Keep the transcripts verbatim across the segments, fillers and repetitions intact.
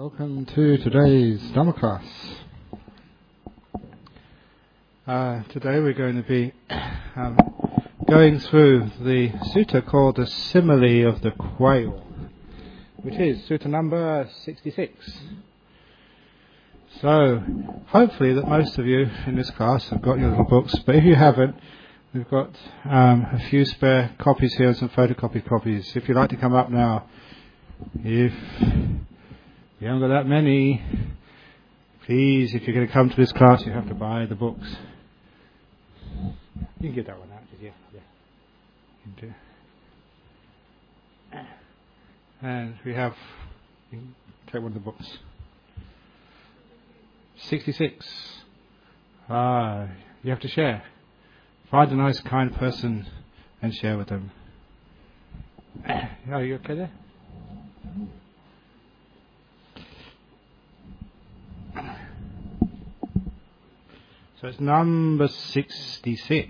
Welcome to today's Dhamma class. Uh, today we're going to be um, going through the sutta called the Simile of the Quail, which is sutta number sixty-six. So, hopefully that most of you in this class have got your little books, but if you haven't, we've got um, a few spare copies here and some photocopied copies. If you'd like to come up now, if you haven't got that many, please, if you're going to come to this class, you have to buy the books. You can give that one out, did you? Yeah. You can do. And we have, you can take one of the books. sixty-six. Ah, you have to share. Find a nice, kind person and share with them. Are you okay there? So it's number sixty-six.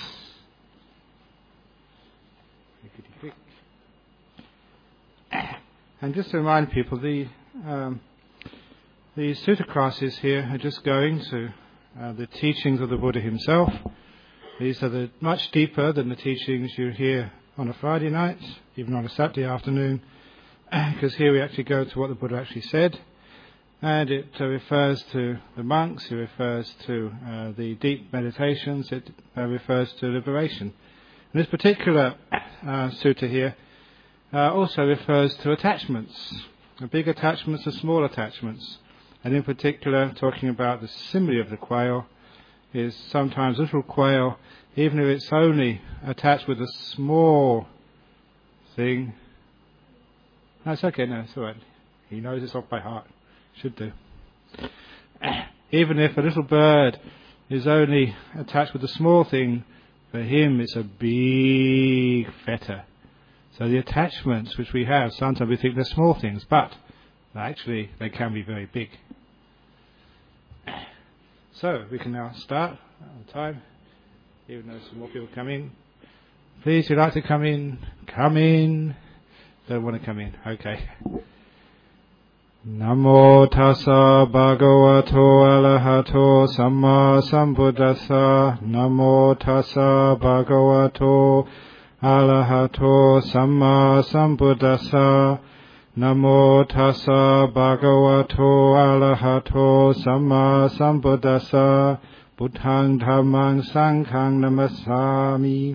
And just to remind people, the um, the sutta classes here are just going to uh, the teachings of the Buddha himself. These are the, much deeper than the teachings you hear on a Friday night, even on a Saturday afternoon, because here we actually go to what the Buddha actually said. And it uh, refers to the monks, it refers to uh, the deep meditations, it uh, refers to liberation. And this particular uh, sutta here uh, also refers to attachments, big attachments and small attachments. And in particular, talking about the simile of the quail, is sometimes a little quail, even if it's only attached with a small thing. That's okay, no, it's all right. He knows it's off by heart. Should do. Even if a little bird is only attached with a small thing, for him it's a big fetter. So the attachments which we have, sometimes we think they're small things, but actually they can be very big. So we can now start on time, even though some more people come in. Please, if you'd like to come in, come in. Don't want to come in, okay. Namo tassa bhagavato arahato samma sambuddhassa. Namo tassa bhagavato arahato samma sambuddhassa. Namo tassa bhagavato arahato samma sambuddhassa. Buddhaṃ dhammāṃ saṅghāṃ namasāmi.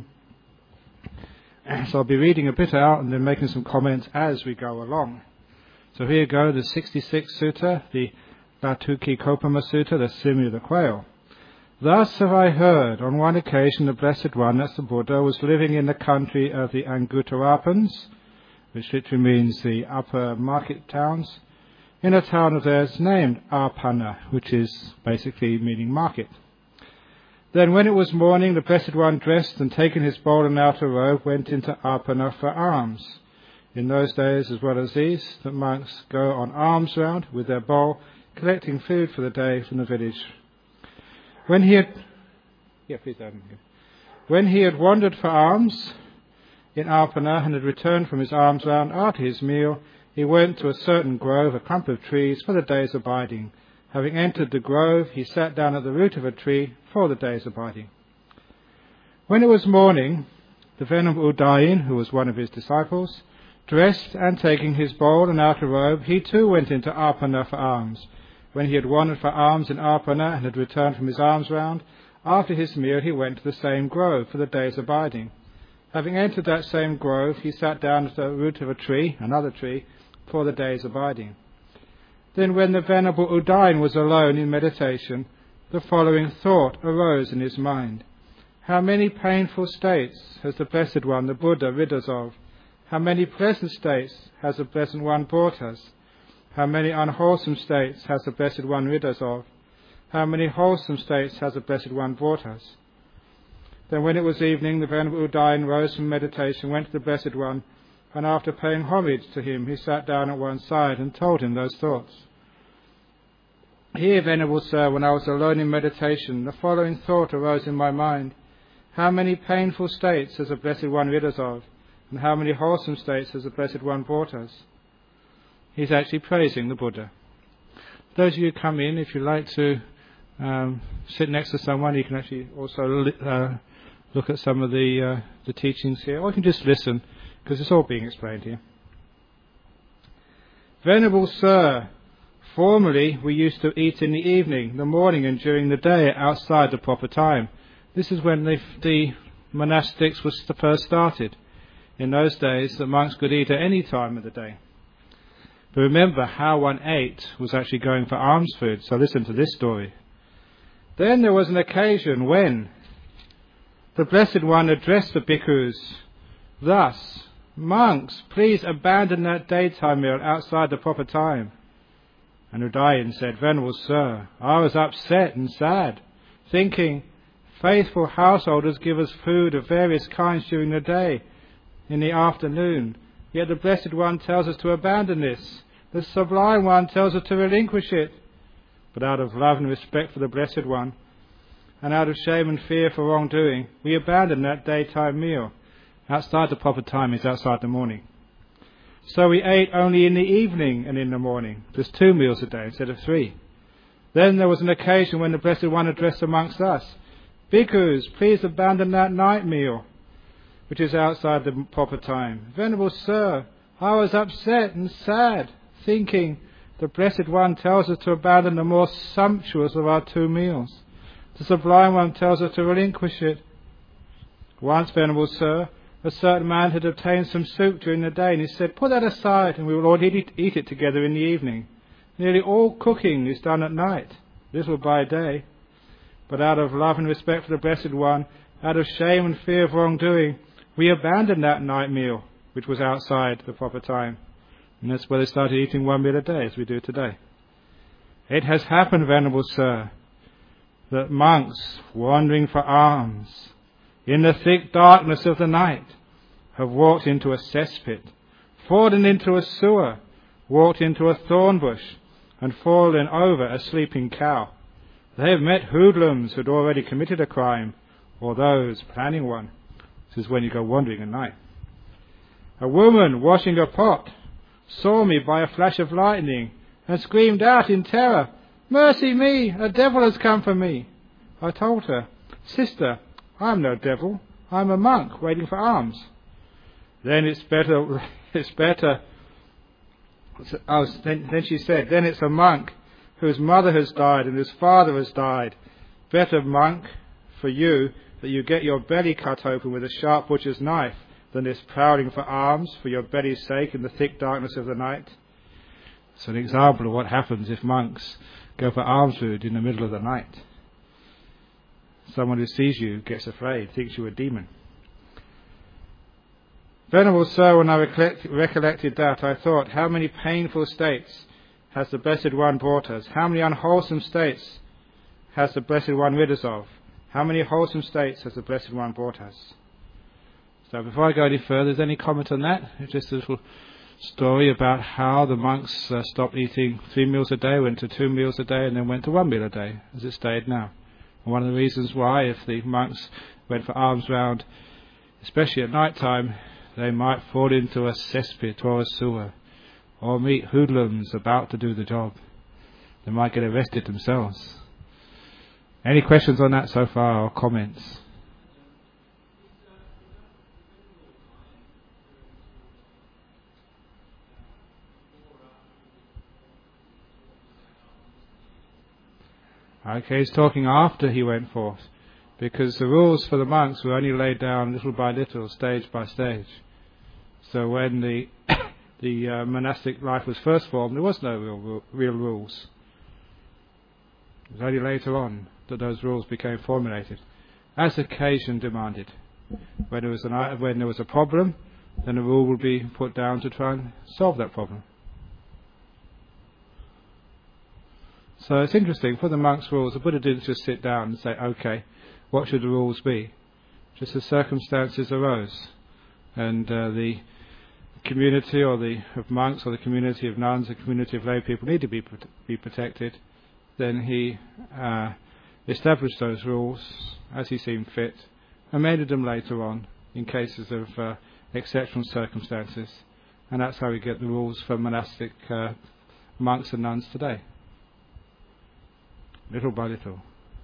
So I'll be reading a bit out and then making some comments as we go along. So here you go, the sixty-sixth sutta, the Latukikopama Sutta, the Simile of the Quail. Thus have I heard, on one occasion the Blessed One, that's the Buddha, was living in the country of the Anguttarapans, which literally means the upper market towns, in a town of theirs named Apana, which is basically meaning market. Then when it was morning, the Blessed One, dressed and taking his bowl and outer robe, went into Apana for alms. In those days, as well as these, the monks go on alms round with their bowl, collecting food for the day from the village. When he had, yeah, please don't. When he had wandered for alms in Apana and had returned from his alms round after his meal, he went to a certain grove, a clump of trees, for the day's abiding. Having entered the grove, he sat down at the root of a tree for the day's abiding. When it was morning, the Venerable Udayin, who was one of his disciples, dressed and taking his bowl and outer robe, he too went into Apana for alms. When he had wandered for alms in Apana and had returned from his alms round, after his meal he went to the same grove for the day's abiding. Having entered that same grove, he sat down at the root of a tree, another tree, for the day's abiding. Then when the Venerable Udayin was alone in meditation, the following thought arose in his mind. How many painful states has the Blessed One, the Buddha, rid us of? How many pleasant states has the Blessed One brought us? How many unwholesome states has the Blessed One rid us of? How many wholesome states has the Blessed One brought us? Then when it was evening, the Venerable Udayin rose from meditation, went to the Blessed One, and after paying homage to him, he sat down at one side and told him those thoughts. Here, Venerable Sir, when I was alone in meditation, the following thought arose in my mind. How many painful states has the Blessed One rid us of? And how many wholesome states has the Blessed One brought us? He's actually praising the Buddha. those of you who come in, if you like to um, sit next to someone, you can actually also li- uh, look at some of the uh, the teachings here, or you can just listen, because it's all being explained here. Venerable Sir, formerly we used to eat in the evening, the morning and during the day outside the proper time. This is when the, the monastics was first started. In those days, the monks could eat at any time of the day. But remember, how one ate was actually going for alms food, so listen to this story. Then there was an occasion when the Blessed One addressed the bhikkhus thus, "Monks, please abandon that daytime meal outside the proper time." And Udayan said, "Venerable Sir, I was upset and sad, thinking, faithful householders give us food of various kinds during the day, in the afternoon, yet the Blessed One tells us to abandon this. The Sublime One tells us to relinquish it. But out of love and respect for the Blessed One, and out of shame and fear for wrongdoing, we abandon that daytime meal." Outside the proper time is outside the morning. "So we ate only in the evening and in the morning. There's two meals a day instead of three. Then there was an occasion when the Blessed One addressed the monks thus, 'Bhikkhus, please abandon that night meal, which is outside the proper time.' Venerable Sir, I was upset and sad, thinking, the Blessed One tells us to abandon the more sumptuous of our two meals. The Sublime One tells us to relinquish it. Once, Venerable Sir, a certain man had obtained some soup during the day, and he said, 'Put that aside, and we will all eat it, eat it together in the evening.' Nearly all cooking is done at night, little by day. But out of love and respect for the Blessed One, out of shame and fear of wrongdoing, we abandoned that night meal, which was outside the proper time." And that's where they started eating one meal a day, as we do today. "It has happened, Venerable Sir, that monks, wandering for alms, in the thick darkness of the night, have walked into a cesspit, fallen into a sewer, walked into a thorn bush, and fallen over a sleeping cow. They have met hoodlums who had already committed a crime, or those planning one." This is when you go wandering at night. "A woman washing a pot saw me by a flash of lightning and screamed out in terror, 'Mercy me, a devil has come for me.' I told her, 'Sister, I am no devil, I am a monk waiting for alms.' Then it's better, it's better, oh, then, then she said, 'Then it's a monk whose mother has died and whose father has died. Better, monk, for you that you get your belly cut open with a sharp butcher's knife than this prowling for alms for your belly's sake in the thick darkness of the night.'" It's an example of what happens if monks go for alms food in the middle of the night. Someone who sees you gets afraid, thinks you're a demon. "Venerable Sir, when I recollect, recollected that, I thought, how many painful states has the Blessed One brought us? How many unwholesome states has the Blessed One rid us of? How many wholesome states has the Blessed One brought us?" So before I go any further, is any comment on that? It's just a little story about how the monks uh, stopped eating three meals a day, went to two meals a day, and then went to one meal a day, as it stayed now. And one of the reasons why, if the monks went for alms round, especially at night time, they might fall into a cesspit or a sewer, or meet hoodlums about to do the job. They might get arrested themselves. Any questions on that so far, or comments? Okay, he's talking after he went forth, because the rules for the monks were only laid down little by little, stage by stage. So when the the uh, monastic life was first formed, there was no real, real rules. It was only later on that those rules became formulated, as occasion demanded. When there was an, when there was a problem, then a rule would be put down to try and solve that problem. So it's interesting, for the monks' rules, the Buddha didn't just sit down and say, okay, what should the rules be? Just as circumstances arose, and uh, the community or the of monks or the community of nuns, the community of lay people need to be be protected, then he uh, established those rules as he seemed fit, amended them later on in cases of uh, exceptional circumstances, and that's how we get the rules for monastic uh, monks and nuns today. little by little.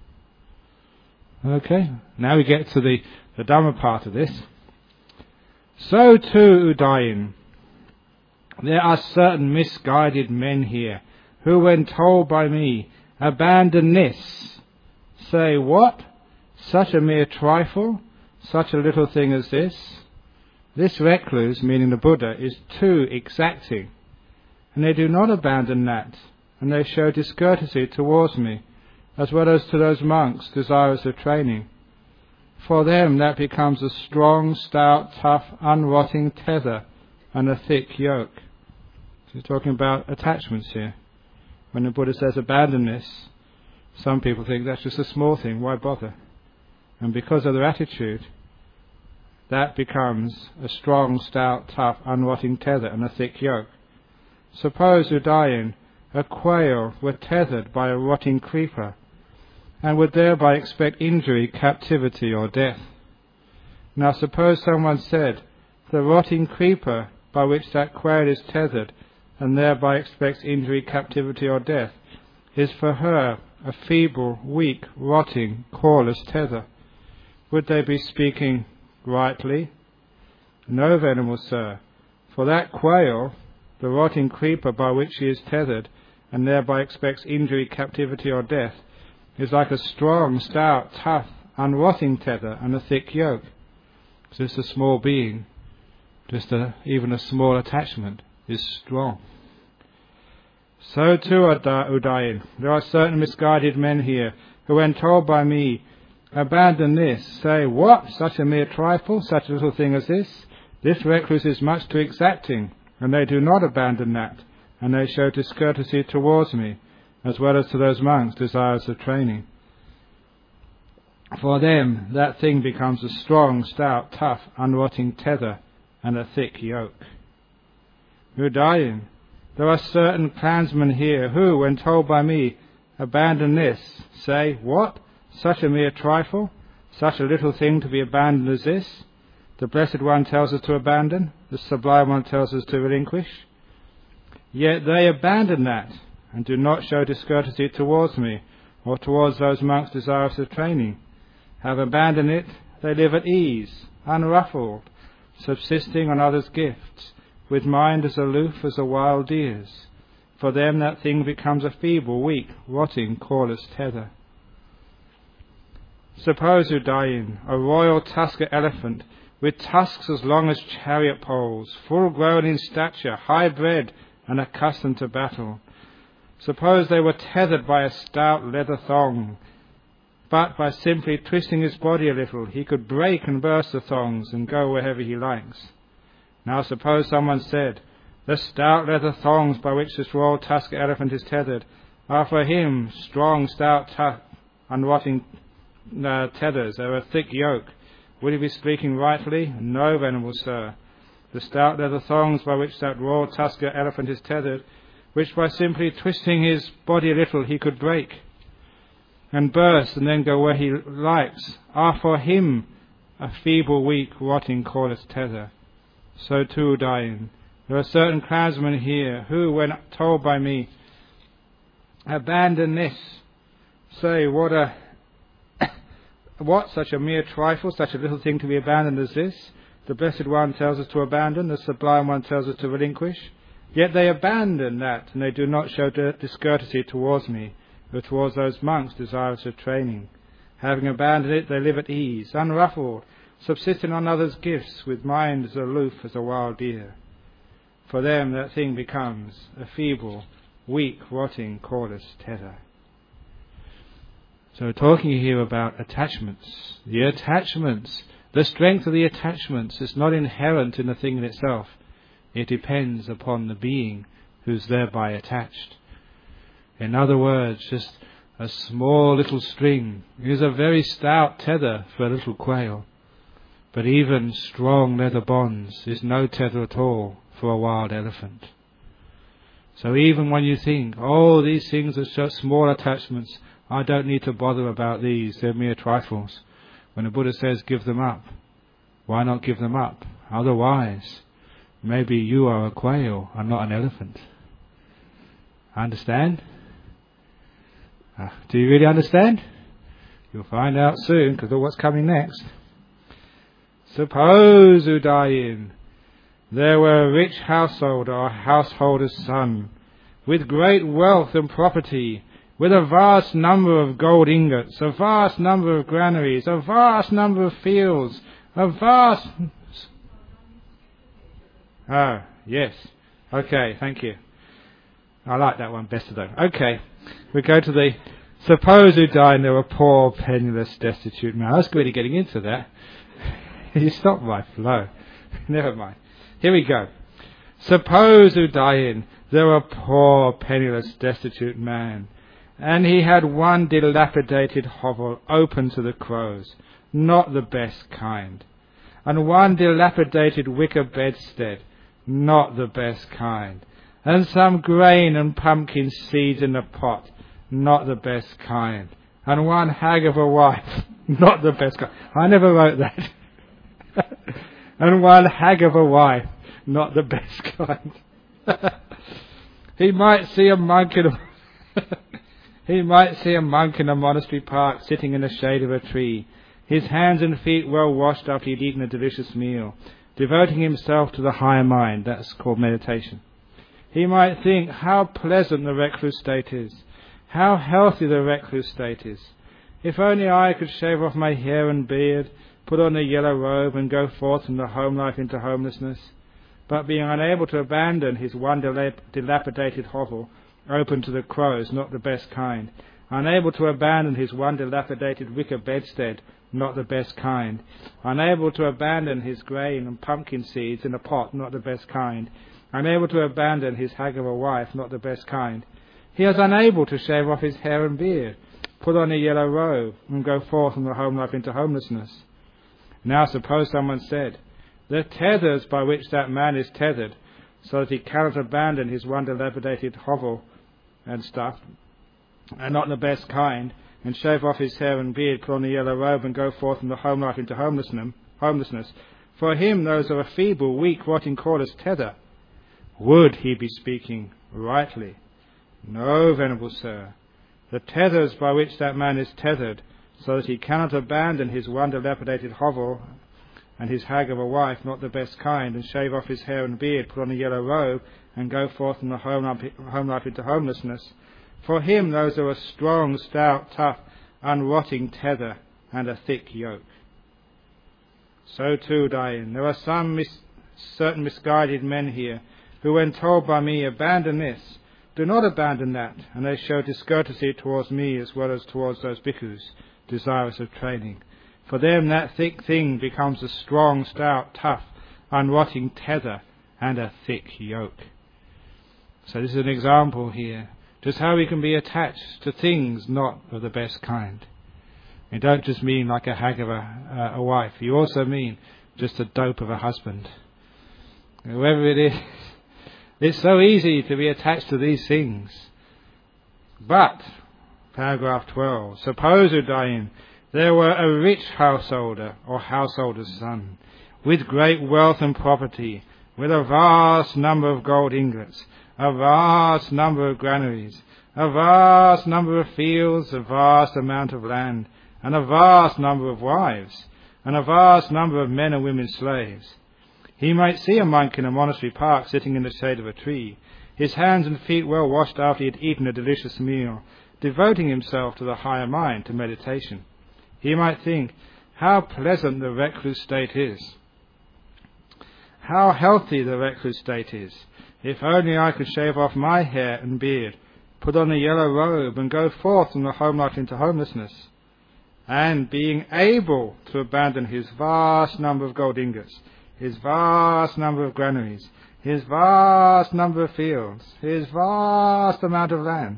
Okay, now we get to the, the Dhamma part of this. So too, Udayin, there are certain misguided men here who, when told by me, abandon this, say, what? Such a mere trifle? Such a little thing as this? This recluse, meaning the Buddha, is too exacting, and they do not abandon that, and they show discourtesy towards me, as well as to those monks desirous of training. For them that becomes a strong, stout, tough, unrotting tether and a thick yoke. So he's talking about attachments here. When the Buddha says abandon this, some people think that's just a small thing, why bother? And because of their attitude, that becomes a strong, stout, tough, unrotting tether and a thick yoke. Suppose, Udayin, a quail were tethered by a rotting creeper, and would thereby expect injury, captivity, or death. Now suppose someone said, the rotting creeper by which that quail is tethered, and thereby expects injury, captivity, or death, is for her a feeble, weak, rotting, coreless tether. Would they be speaking rightly? No, venerable sir, for that quail, the rotting creeper by which she is tethered, and thereby expects injury, captivity, or death, is like a strong, stout, tough, unrotting tether and a thick yoke. Just a small being, just a, even a small attachment, is strong. So too, Udayin, there are certain misguided men here who, when told by me, abandon this, say, what? Such a mere trifle, such a little thing as this? This recluse is much too exacting, and they do not abandon that, and they show discourtesy towards me, as well as to those monks desirous of training. For them, that thing becomes a strong, stout, tough, unrotting tether and a thick yoke. Udayin, there are certain clansmen here who, when told by me, abandon this, say, what? Such a mere trifle? Such a little thing to be abandoned as this? The Blessed One tells us to abandon, the Sublime One tells us to relinquish. Yet they abandon that, and do not show discourtesy towards me, or towards those monks desirous of training. Have abandoned it, they live at ease, unruffled, subsisting on others' gifts, with mind as aloof as a wild deer's. For them that thing becomes a feeble, weak, rotting, coreless tether. Suppose, Udayin, a royal tusker elephant, with tusks as long as chariot poles, full grown in stature, high bred, and accustomed to battle. Suppose they were tethered by a stout leather thong, but by simply twisting his body a little, he could break and burst the thongs and go wherever he likes. Now suppose someone said, the stout leather thongs by which this royal tusker elephant is tethered are for him strong, stout, tough, unrotting uh, tethers, or a thick yoke. Would he be speaking rightly? No, venerable sir. The stout leather thongs by which that royal tusker elephant is tethered, which by simply twisting his body a little he could break and burst and then go where he likes, are for him a feeble, weak, rotting, coreless tether. So too, Udayin, there are certain clansmen here who, when told by me, abandon this, say, what a what, such a mere trifle, such a little thing to be abandoned as this? The Blessed One tells us to abandon, the Sublime One tells us to relinquish. Yet they abandon that, and they do not show discourtesy towards me, or towards those monks desirous of training. Having abandoned it, they live at ease, unruffled, subsisting on others' gifts, with mind as aloof as a wild deer. For them that thing becomes a feeble, weak, rotting, coreless tether. So talking here about attachments. The attachments, the strength of the attachments is not inherent in the thing in itself. It depends upon the being who's thereby attached. In other words, just a small little string is a very stout tether for a little quail. But even strong leather bonds is no tether at all for a wild elephant. So even when you think, oh, these things are just small attachments, I don't need to bother about these, they're mere trifles. When the Buddha says give them up, why not give them up? Otherwise, maybe you are a quail and not an elephant. Understand? Uh, do you really understand? You'll find out soon, because of what's coming next. Suppose, Udayin, there were a rich householder or householder's son, with great wealth and property, with a vast number of gold ingots, a vast number of granaries, a vast number of fields, a vast... Ah, yes. Okay, thank you. I like that one better though. Okay, we go to the... Suppose Udayin there were poor, penniless, destitute man. I was really getting into that. You stopped my flow. Never mind. Here we go. Suppose, Udayin, there were a poor, penniless, destitute man, and he had one dilapidated hovel open to the crows, not the best kind, and one dilapidated wicker bedstead, not the best kind, and some grain and pumpkin seeds in a pot, not the best kind, and one hag of a wife, not the best kind. I never wrote that. And one hag of a wife, not the best kind. He might see a monk in a he might see a monk in a monastery park sitting in the shade of a tree, his hands and feet well washed after he'd eaten a delicious meal, devoting himself to the higher mind. That's called meditation. He might think how pleasant the recluse state is, how healthy the recluse state is. If only I could shave off my hair and beard, put on a yellow robe, and go forth from the home life into homelessness. But being unable to abandon his one dilapidated hovel, open to the crows, not the best kind, unable to abandon his one dilapidated wicker bedstead, not the best kind, unable to abandon his grain and pumpkin seeds in a pot, not the best kind, unable to abandon his hag of a wife, not the best kind, he is unable to shave off his hair and beard, put on a yellow robe, and go forth from the home life into homelessness. Now suppose someone said, the tethers by which that man is tethered, so that he cannot abandon his one dilapidated hovel and stuff, and not the best kind, and shave off his hair and beard, put on a yellow robe, and go forth from the home life into homelessness. For him those are a feeble, weak, rotting, cordless tether. Would he be speaking rightly? No, venerable sir. The tethers by which that man is tethered, so that he cannot abandon his one dilapidated hovel and his hag of a wife, not the best kind, and shave off his hair and beard, put on a yellow robe, and go forth from the home life, home life into homelessness. For him those are a strong, stout, tough, unrotting tether and a thick yoke. So too, Dayan, there are some mis- certain misguided men here, who when told by me, abandon this, do not abandon that, and they show discourtesy towards me as well as towards those bhikkhus desirous of training. For them that thick thing becomes a strong, stout, tough, unrotting tether and a thick yoke. So this is an example here, just how we can be attached to things not of the best kind. You don't just mean like a hag of a, uh, a wife, you also mean just a dope of a husband. Whoever it is, it's so easy to be attached to these things. But, paragraph twelve, suppose, Udayin, there were a rich householder or householder's son, with great wealth and property, with a vast number of gold ingots, a vast number of granaries, a vast number of fields, a vast amount of land, and a vast number of wives, and a vast number of men and women slaves. He might see a monk in a monastery park sitting in the shade of a tree, his hands and feet well washed after he had eaten a delicious meal, devoting himself to the higher mind, to meditation. He might think, how pleasant the recluse state is, how healthy the recluse state is. If only I could shave off my hair and beard, put on a yellow robe, and go forth from the home life into homelessness. And being able to abandon his vast number of gold ingots, his vast number of granaries, his vast number of fields, his vast amount of land,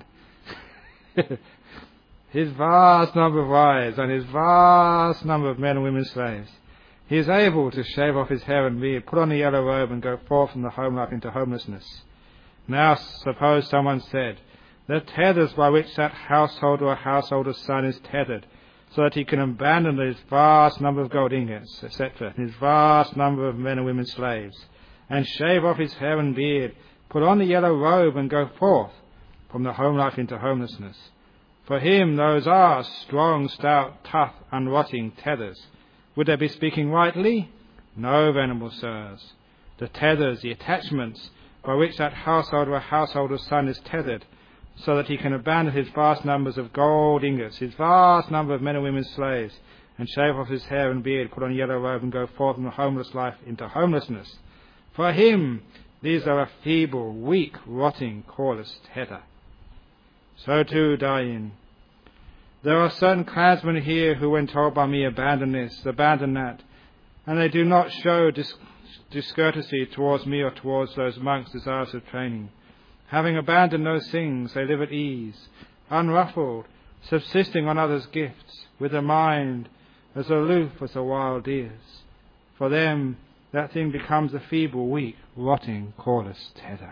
his vast number of wives, and his vast number of men and women slaves. He is able to shave off his hair and beard, put on a yellow robe, and go forth from the home life into homelessness. Now suppose someone said, the tethers by which that householder or householder's son is tethered, so that he can abandon his vast number of gold ingots, et cetera, his vast number of men and women slaves, and shave off his hair and beard, put on the yellow robe, and go forth from the home life into homelessness. For him those are strong, stout, tough, unrotting tethers. Would they be speaking rightly? No, venerable sirs. The tethers, the attachments, by which that householder or householder's son is tethered, so that he can abandon his vast numbers of gold ingots, his vast number of men and women slaves, and shave off his hair and beard, put on a yellow robe, and go forth from a homeless life into homelessness. For him, these are a feeble, weak, rotting, coreless tether. So too, Dayin. There are certain clansmen here who, when told by me, abandon this, abandon that, and they do not show dis- discourtesy towards me or towards those monks desirous of training. Having abandoned those things, they live at ease, unruffled, subsisting on others' gifts, with a mind as aloof as a wild deer's. For them, that thing becomes a feeble, weak, rotting, coreless tether.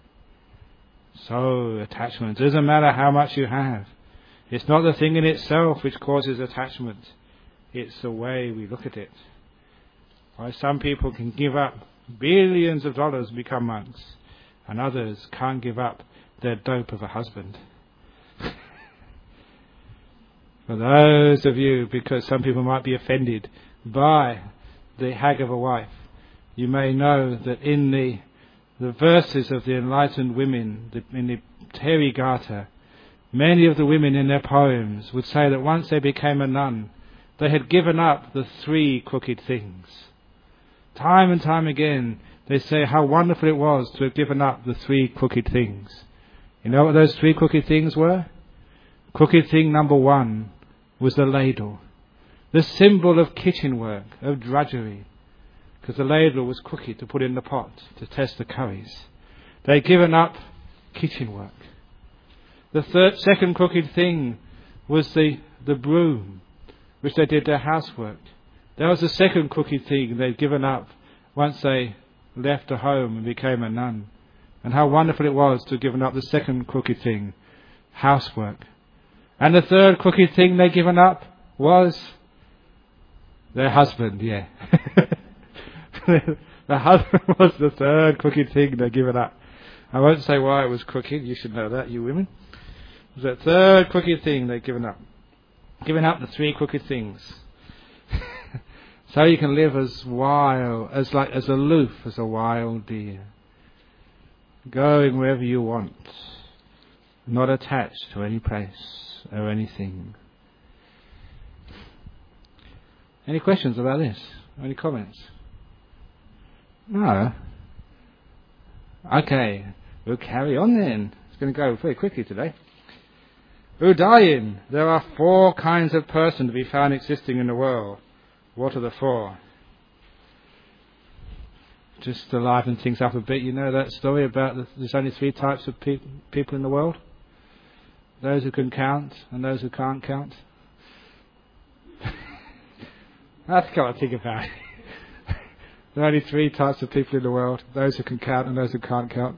So, attachment. It doesn't matter how much you have. It's not the thing in itself which causes attachment. It's the way we look at it. Why some people can give up billions of dollars and become monks, and others can't give up their dope of a husband. For those of you, because some people might be offended by the hag of a wife, you may know that in the the verses of the enlightened women, the, in the Therigatha, many of the women in their poems would say that once they became a nun, they had given up the three crooked things. Time and time again, they say how wonderful it was to have given up the three crooked things. You know what those three crooked things were? Crooked thing number one was the ladle, the symbol of kitchen work, of drudgery, because the ladle was crooked to put in the pot to test the curries. They'd given up kitchen work. The third, second crooked thing was the, the broom, which they did their housework. That was the second crooked thing they'd given up once they left the home and became a nun. And how wonderful it was to have given up the second crooked thing, housework. And the third crooked thing they'd given up was their husband, yeah. The husband was the third crooked thing they'd given up. I won't say why it was crooked, you should know that, you women. It was the third crooked thing they'd given up. Given up the three crooked things. So you can live as wild, as like as aloof as a wild deer, going wherever you want, not attached to any place or anything. Any questions about this? Any comments? No. Okay, we'll carry on then. It's going to go very quickly today. Udayin, there are four kinds of person to be found existing in the world. What are the four? Just to liven things up a bit, you know that story about the, there's only three types of pe- people in the world? Those who can count and those who can't count. That's got to think about it. There are only three types of people in the world: those who can count and those who can't count.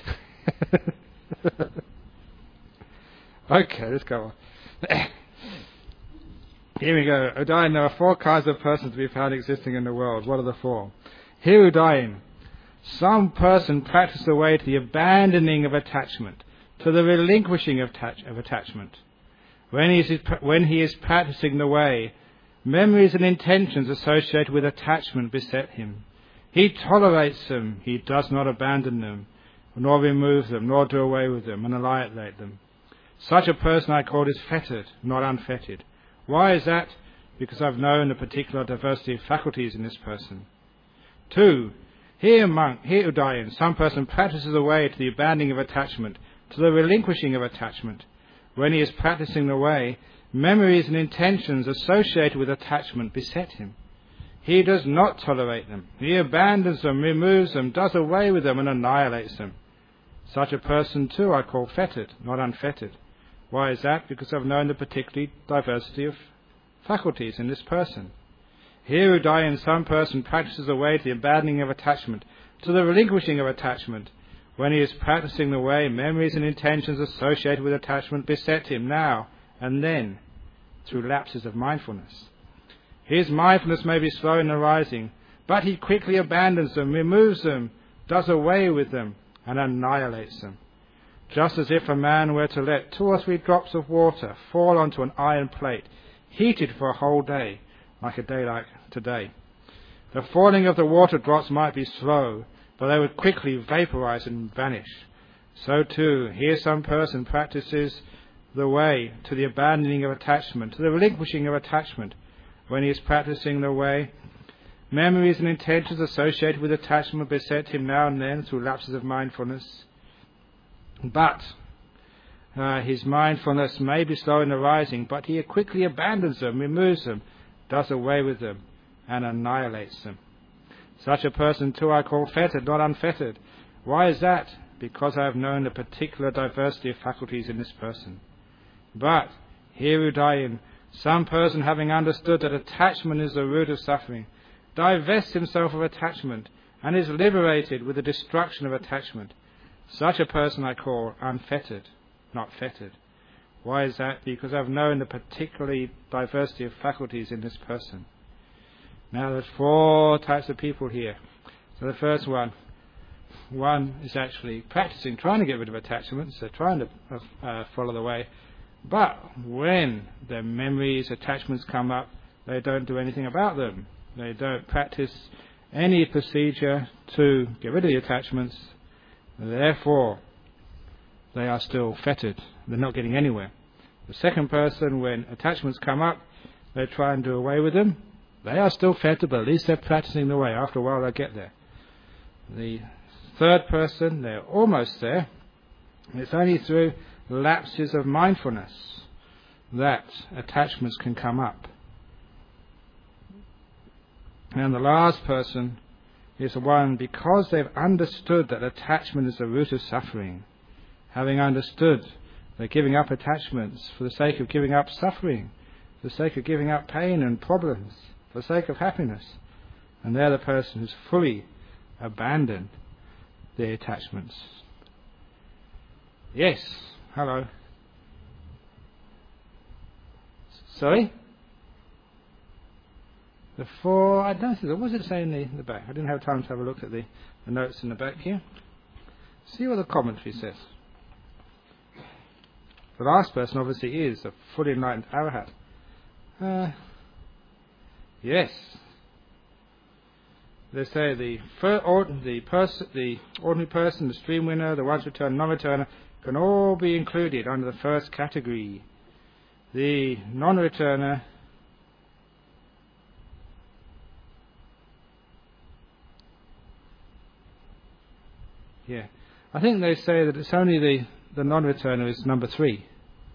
Okay, let's go on. Here we go. Udayin, there are four kinds of persons to be found existing in the world. What are the four? Here, Udayin, some person practices the way to the abandoning of attachment, to the relinquishing of, attach- of attachment. When he, is, when he is practicing the way, memories and intentions associated with attachment beset him. He tolerates them, he does not abandon them, nor remove them, nor do away with them, and annihilate them. Such a person I call is fettered, not unfettered. Why is that? Because I've known the particular diversity of faculties in this person. Two, here, monk, here, Udayin, some person practices the way to the abandoning of attachment, to the relinquishing of attachment. When he is practicing the way, memories and intentions associated with attachment beset him. He does not tolerate them. He abandons them, removes them, does away with them, and annihilates them. Such a person, too, I call fettered, not unfettered. Why is that? Because I've known the particular diversity of faculties in this person. Here, Udayin, some person practices the way to the abandoning of attachment, to the relinquishing of attachment. When he is practicing the way, memories and intentions associated with attachment beset him now and then, through lapses of mindfulness. His mindfulness may be slow in arising, but he quickly abandons them, removes them, does away with them, and annihilates them. just as if a man were to let two or three drops of water fall onto an iron plate, heated for a whole day, like a day like today. The falling of the water drops might be slow, but they would quickly vaporize and vanish. So too, here some person practices the way to the abandoning of attachment, to the relinquishing of attachment. When he is practicing the way, memories and intentions associated with attachment beset him now and then through lapses of mindfulness. But uh, his mindfulness may be slow in arising, but he quickly abandons them, removes them, does away with them, and annihilates them. Such a person too I call fettered, not unfettered. Why is that? Because I have known the particular diversity of faculties in this person. But here Udayan, some person having understood that attachment is the root of suffering, divests himself of attachment and is liberated with the destruction of attachment. Such a person I call unfettered, not fettered. Why is that? Because I've known the particularly diversity of faculties in this person. Now there's four types of people here. So the first one, one is actually practicing, trying to get rid of attachments, so trying to uh, follow the way. But when their memories, attachments come up, they don't do anything about them. They don't practice any procedure to get rid of the attachments. Therefore, they are still fettered. They're not getting anywhere. The second person, when attachments come up, they try and do away with them. They are still fettered, but at least they're practicing the way. After a while, they'll get there. The third person, they're almost there. It's only through lapses of mindfulness that attachments can come up. And the last person is the one, because they've understood that attachment is the root of suffering, having understood that giving up attachments for the sake of giving up suffering, for the sake of giving up pain and problems, for the sake of happiness, and they're the person who's fully abandoned their attachments. Yes. Hello. Sorry? The four, I don't know, what was it saying in the, the back? I didn't have time to have a look at the, the notes in the back here. See what the commentary says. The last person obviously is a fully enlightened arahat. Uh, yes. They say the fir- or, the, pers- the ordinary person, the stream winner, the once returner, non-returner, can all be included under the first category. The non-returner yeah, I think they say that it's only the, the non-returner is number three.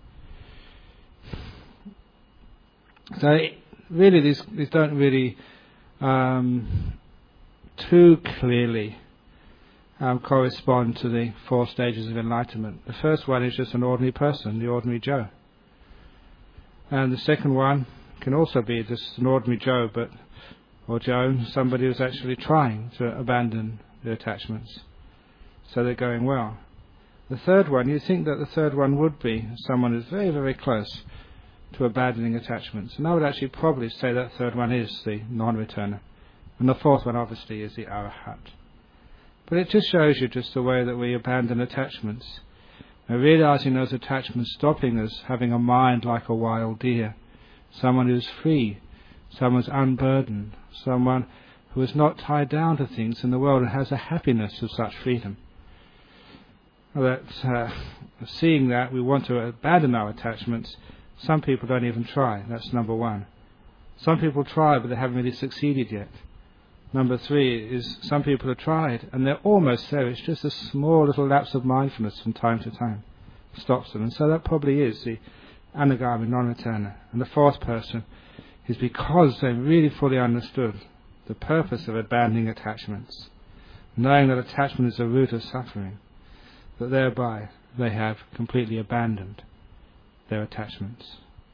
So it, really these, these don't really um, too clearly Um, correspond to the four stages of enlightenment. The first one is just an ordinary person, the ordinary Joe. And the second one can also be just an ordinary Joe, but or Joe, somebody who's actually trying to abandon their attachments. So they're going well. The third one, you think that the third one would be someone who's very, very close to abandoning attachments. And I would actually probably say that third one is the non-returner. And the fourth one obviously is the arahat. But it just shows you just the way that we abandon attachments. Now, realizing those attachments stopping us having a mind like a wild deer, someone who's free, someone who's unburdened, someone who is not tied down to things in the world and has a happiness of such freedom. That uh, seeing that we want to abandon our attachments, some people don't even try. That's number one. Some people try, but they haven't really succeeded yet. Number three is some people have tried and they're almost there. It's just a small little lapse of mindfulness from time to time stops them. And so that probably is the anagami non-returner. And the fourth person is because they've really fully understood the purpose of abandoning attachments, knowing that attachment is the root of suffering, that thereby they have completely abandoned their attachments.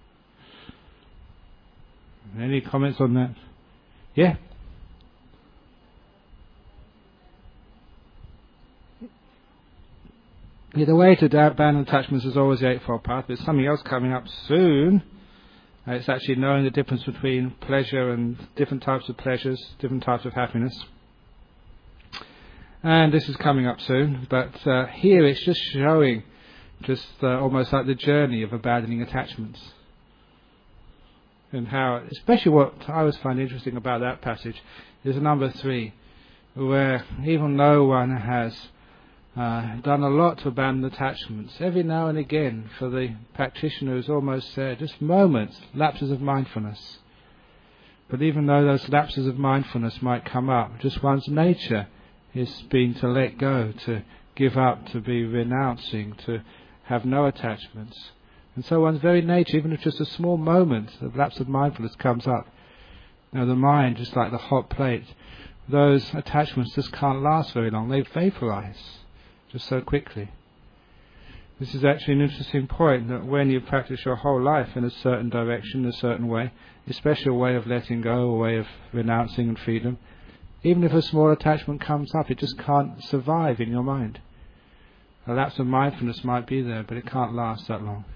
Any comments on that? Yeah? Yeah, the way to abandon attachments is always the Eightfold Path. There's something else coming up soon. Uh, it's actually knowing the difference between pleasure and different types of pleasures, different types of happiness. And this is coming up soon, but uh, here it's just showing just uh, almost like the journey of abandoning attachments. And how, especially what I always find interesting about that passage is number three, where even though one has uh, done a lot to abandon attachments, every now and again for the practitioner is almost there, just moments, lapses of mindfulness. But even though those lapses of mindfulness might come up, just one's nature is being to let go, to give up, to be renouncing, to have no attachments. And so one's very nature, even if just a small moment of lapse of mindfulness comes up, you know, the mind, just like the hot plate, those attachments just can't last very long. They vaporize just so quickly. This is actually an interesting point, that when you practice your whole life in a certain direction, a certain way, especially a way of letting go, a way of renouncing and freedom, even if a small attachment comes up, it just can't survive in your mind. A lapse of mindfulness might be there, but it can't last that long.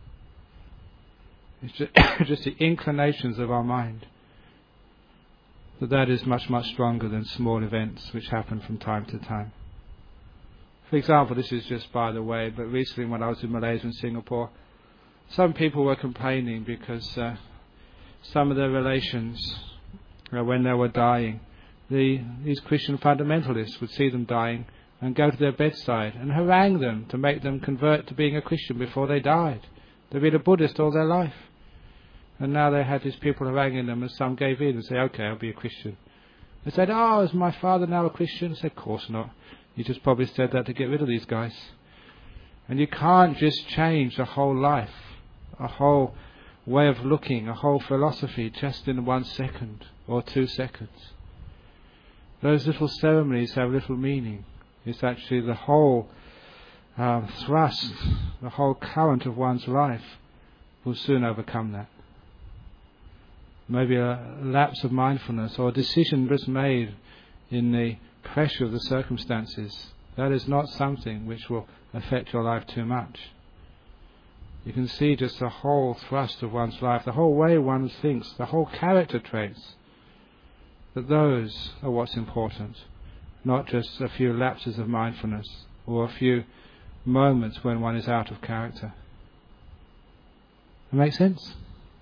It's just, just the inclinations of our mind. That that is much, much stronger than small events which happen from time to time. For example, this is just by the way, but recently when I was in Malaysia and Singapore, some people were complaining because uh, some of their relations, uh, when they were dying, the, these Christian fundamentalists would see them dying and go to their bedside and harangue them to make them convert to being a Christian before they died. They'd been a Buddhist all their life. And now they had these people haranguing them, and some gave in and said, okay, I'll be a Christian. They said, oh, is my father now a Christian? I said, of course not. He just probably said that to get rid of these guys. And you can't just change a whole life, a whole way of looking, a whole philosophy just in one second or two seconds. Those little ceremonies have little meaning. It's actually the whole um, thrust, the whole current of one's life will soon overcome that. Maybe a lapse of mindfulness or a decision just made in the pressure of the circumstances. That is not something which will affect your life too much. You can see just the whole thrust of one's life, the whole way one thinks, the whole character traits, that those are what's important, not just a few lapses of mindfulness or a few moments when one is out of character. That make sense?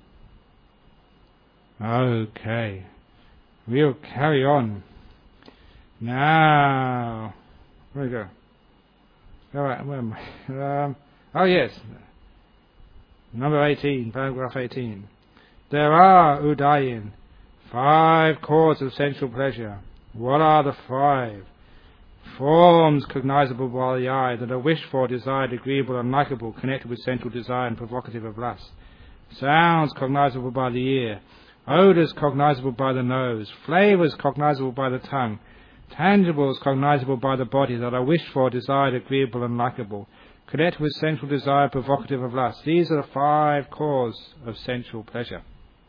Okay, we'll carry on. Now, where we go? All right, where am I? Um, oh yes, number eighteen, paragraph eighteen. There are, Udayin, five causes of sensual pleasure. What are the five? Forms cognizable by the eye that are wished for, desired, agreeable, and likable, connected with sensual desire and provocative of lust. Sounds cognizable by the ear. Odours cognizable by the nose. Flavours cognizable by the tongue. Tangibles cognizable by the body that are wished for, desired, agreeable, and likable, connected with sensual desire, provocative of lust. These are the five causes of sensual pleasure.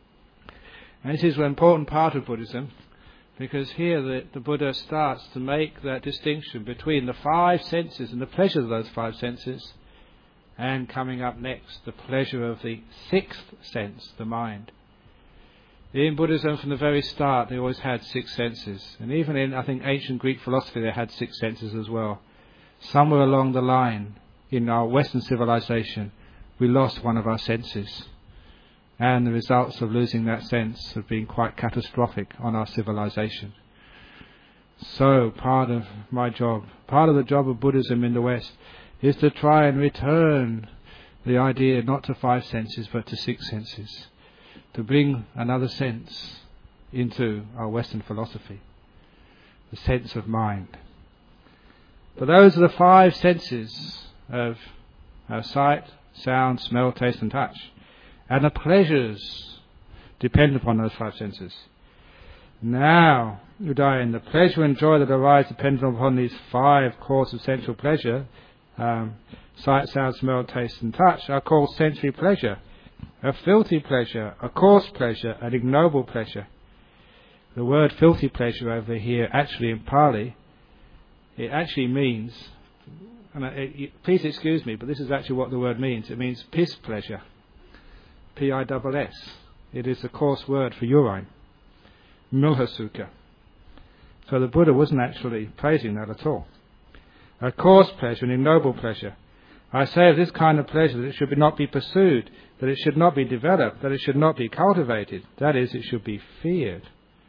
And this is an important part of Buddhism, because here the, the Buddha starts to make that distinction between the five senses and the pleasure of those five senses, and coming up next, the pleasure of the sixth sense, the mind. In Buddhism, from the very start, they always had six senses. And even in, I think, ancient Greek philosophy, they had six senses as well. Somewhere along the line, in our Western civilization, we lost one of our senses. And the results of losing that sense have been quite catastrophic on our civilization. So, part of my job, part of the job of Buddhism in the West, is to try and return the idea not to five senses, but to six senses. To bring another sense into our Western philosophy, the sense of mind. But those are the five senses of our sight, sound, smell, taste and touch. And the pleasures depend upon those five senses. Now, Udayin, the pleasure and joy that arise dependent upon these five causes of sensual pleasure, um, sight, sound, smell, taste and touch, are called sensory pleasure. A filthy pleasure, a coarse pleasure, an ignoble pleasure. The word filthy pleasure over here, actually in Pali, it actually means, and it, it, please excuse me, but this is actually what the word means. It means piss pleasure. P I S S. It is a coarse word for urine. Milhasukha. So the Buddha wasn't actually praising that at all. A coarse pleasure, an ignoble pleasure. I say of this kind of pleasure that it should not be pursued, that it should not be developed, that it should not be cultivated. That is, it should be feared.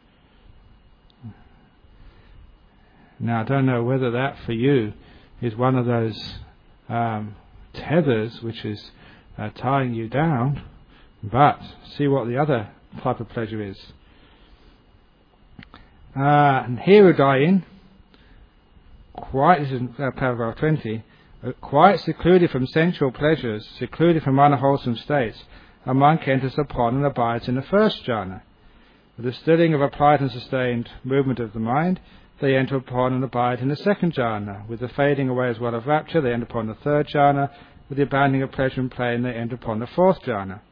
Now, I don't know whether that for you is one of those um, tethers which is uh, tying you down, but see what the other type of pleasure is. Uh, and Hirudayin, quite, this is uh, paragraph twenty, uh, quite secluded from sensual pleasures, secluded from unwholesome states, a monk enters upon and abides in the first jhana. With the stilling of applied and sustained movement of the mind, they enter upon and abide in the second jhana. With the fading away as well of rapture, they enter upon the third jhana. With the abandoning of pleasure and pain, they enter upon the fourth jhana.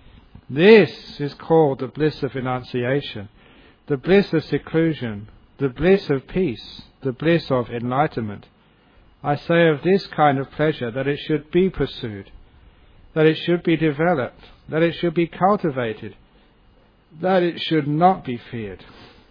This is called the bliss of renunciation, the bliss of seclusion, the bliss of peace, the bliss of enlightenment. I say of this kind of pleasure that it should be pursued, that it should be developed, that it should be cultivated, that it should not be feared.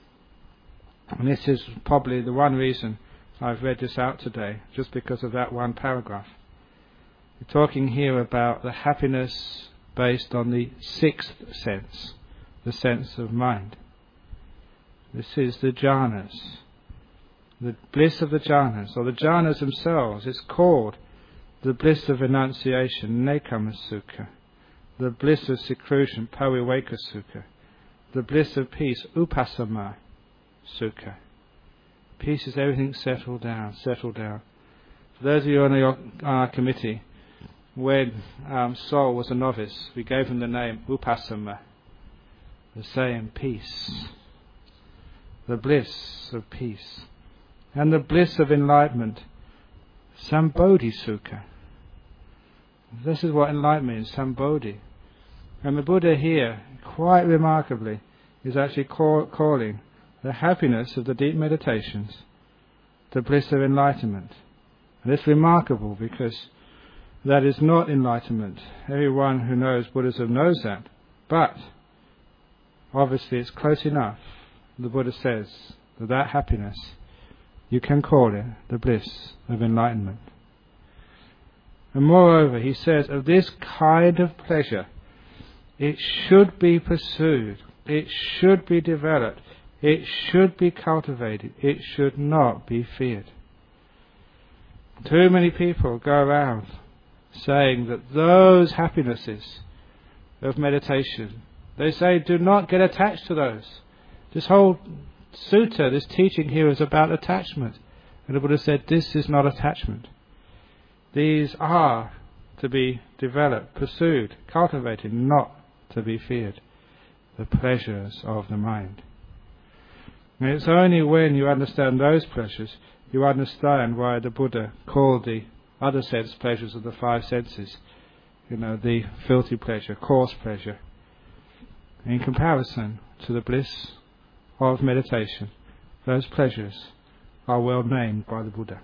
And this is probably the one reason I've read this out today, just because of that one paragraph. We're talking here about the happiness based on the sixth sense, the sense of mind. This is the jhanas, the bliss of the jhanas, or the jhanas themselves. It's called the bliss of renunciation, Nekama Sukha, the bliss of seclusion, Paviveka Sukha, the bliss of peace, Upasama Sukha. Peace is everything settled down, settled down. For those of you on the uh, committee, when um, Sol was a novice, we gave him the name Upasama, the same peace, the bliss of peace, and the bliss of enlightenment, Sambodhi Sukha. This is what enlightenment means, Sambodhi. And the Buddha here, quite remarkably, is actually call, calling the happiness of the deep meditations the bliss of enlightenment. And it's remarkable because that is not enlightenment. Everyone who knows Buddhism knows that. But obviously it's close enough. The Buddha says that that happiness, you can call it the bliss of enlightenment. And moreover, he says, of this kind of pleasure, it should be pursued, it should be developed, it should be cultivated, it should not be feared. Too many people go around saying that those happinesses of meditation, they say, do not get attached to those. This whole sutta, this teaching here is about attachment. And the Buddha said, this is not attachment. These are to be developed, pursued, cultivated, not to be feared. The pleasures of the mind. And it's only when you understand those pleasures, you understand why the Buddha called the other sense pleasures of the five senses, you know, the filthy pleasure, coarse pleasure, in comparison to the bliss of meditation. Those pleasures are well named by the Buddha.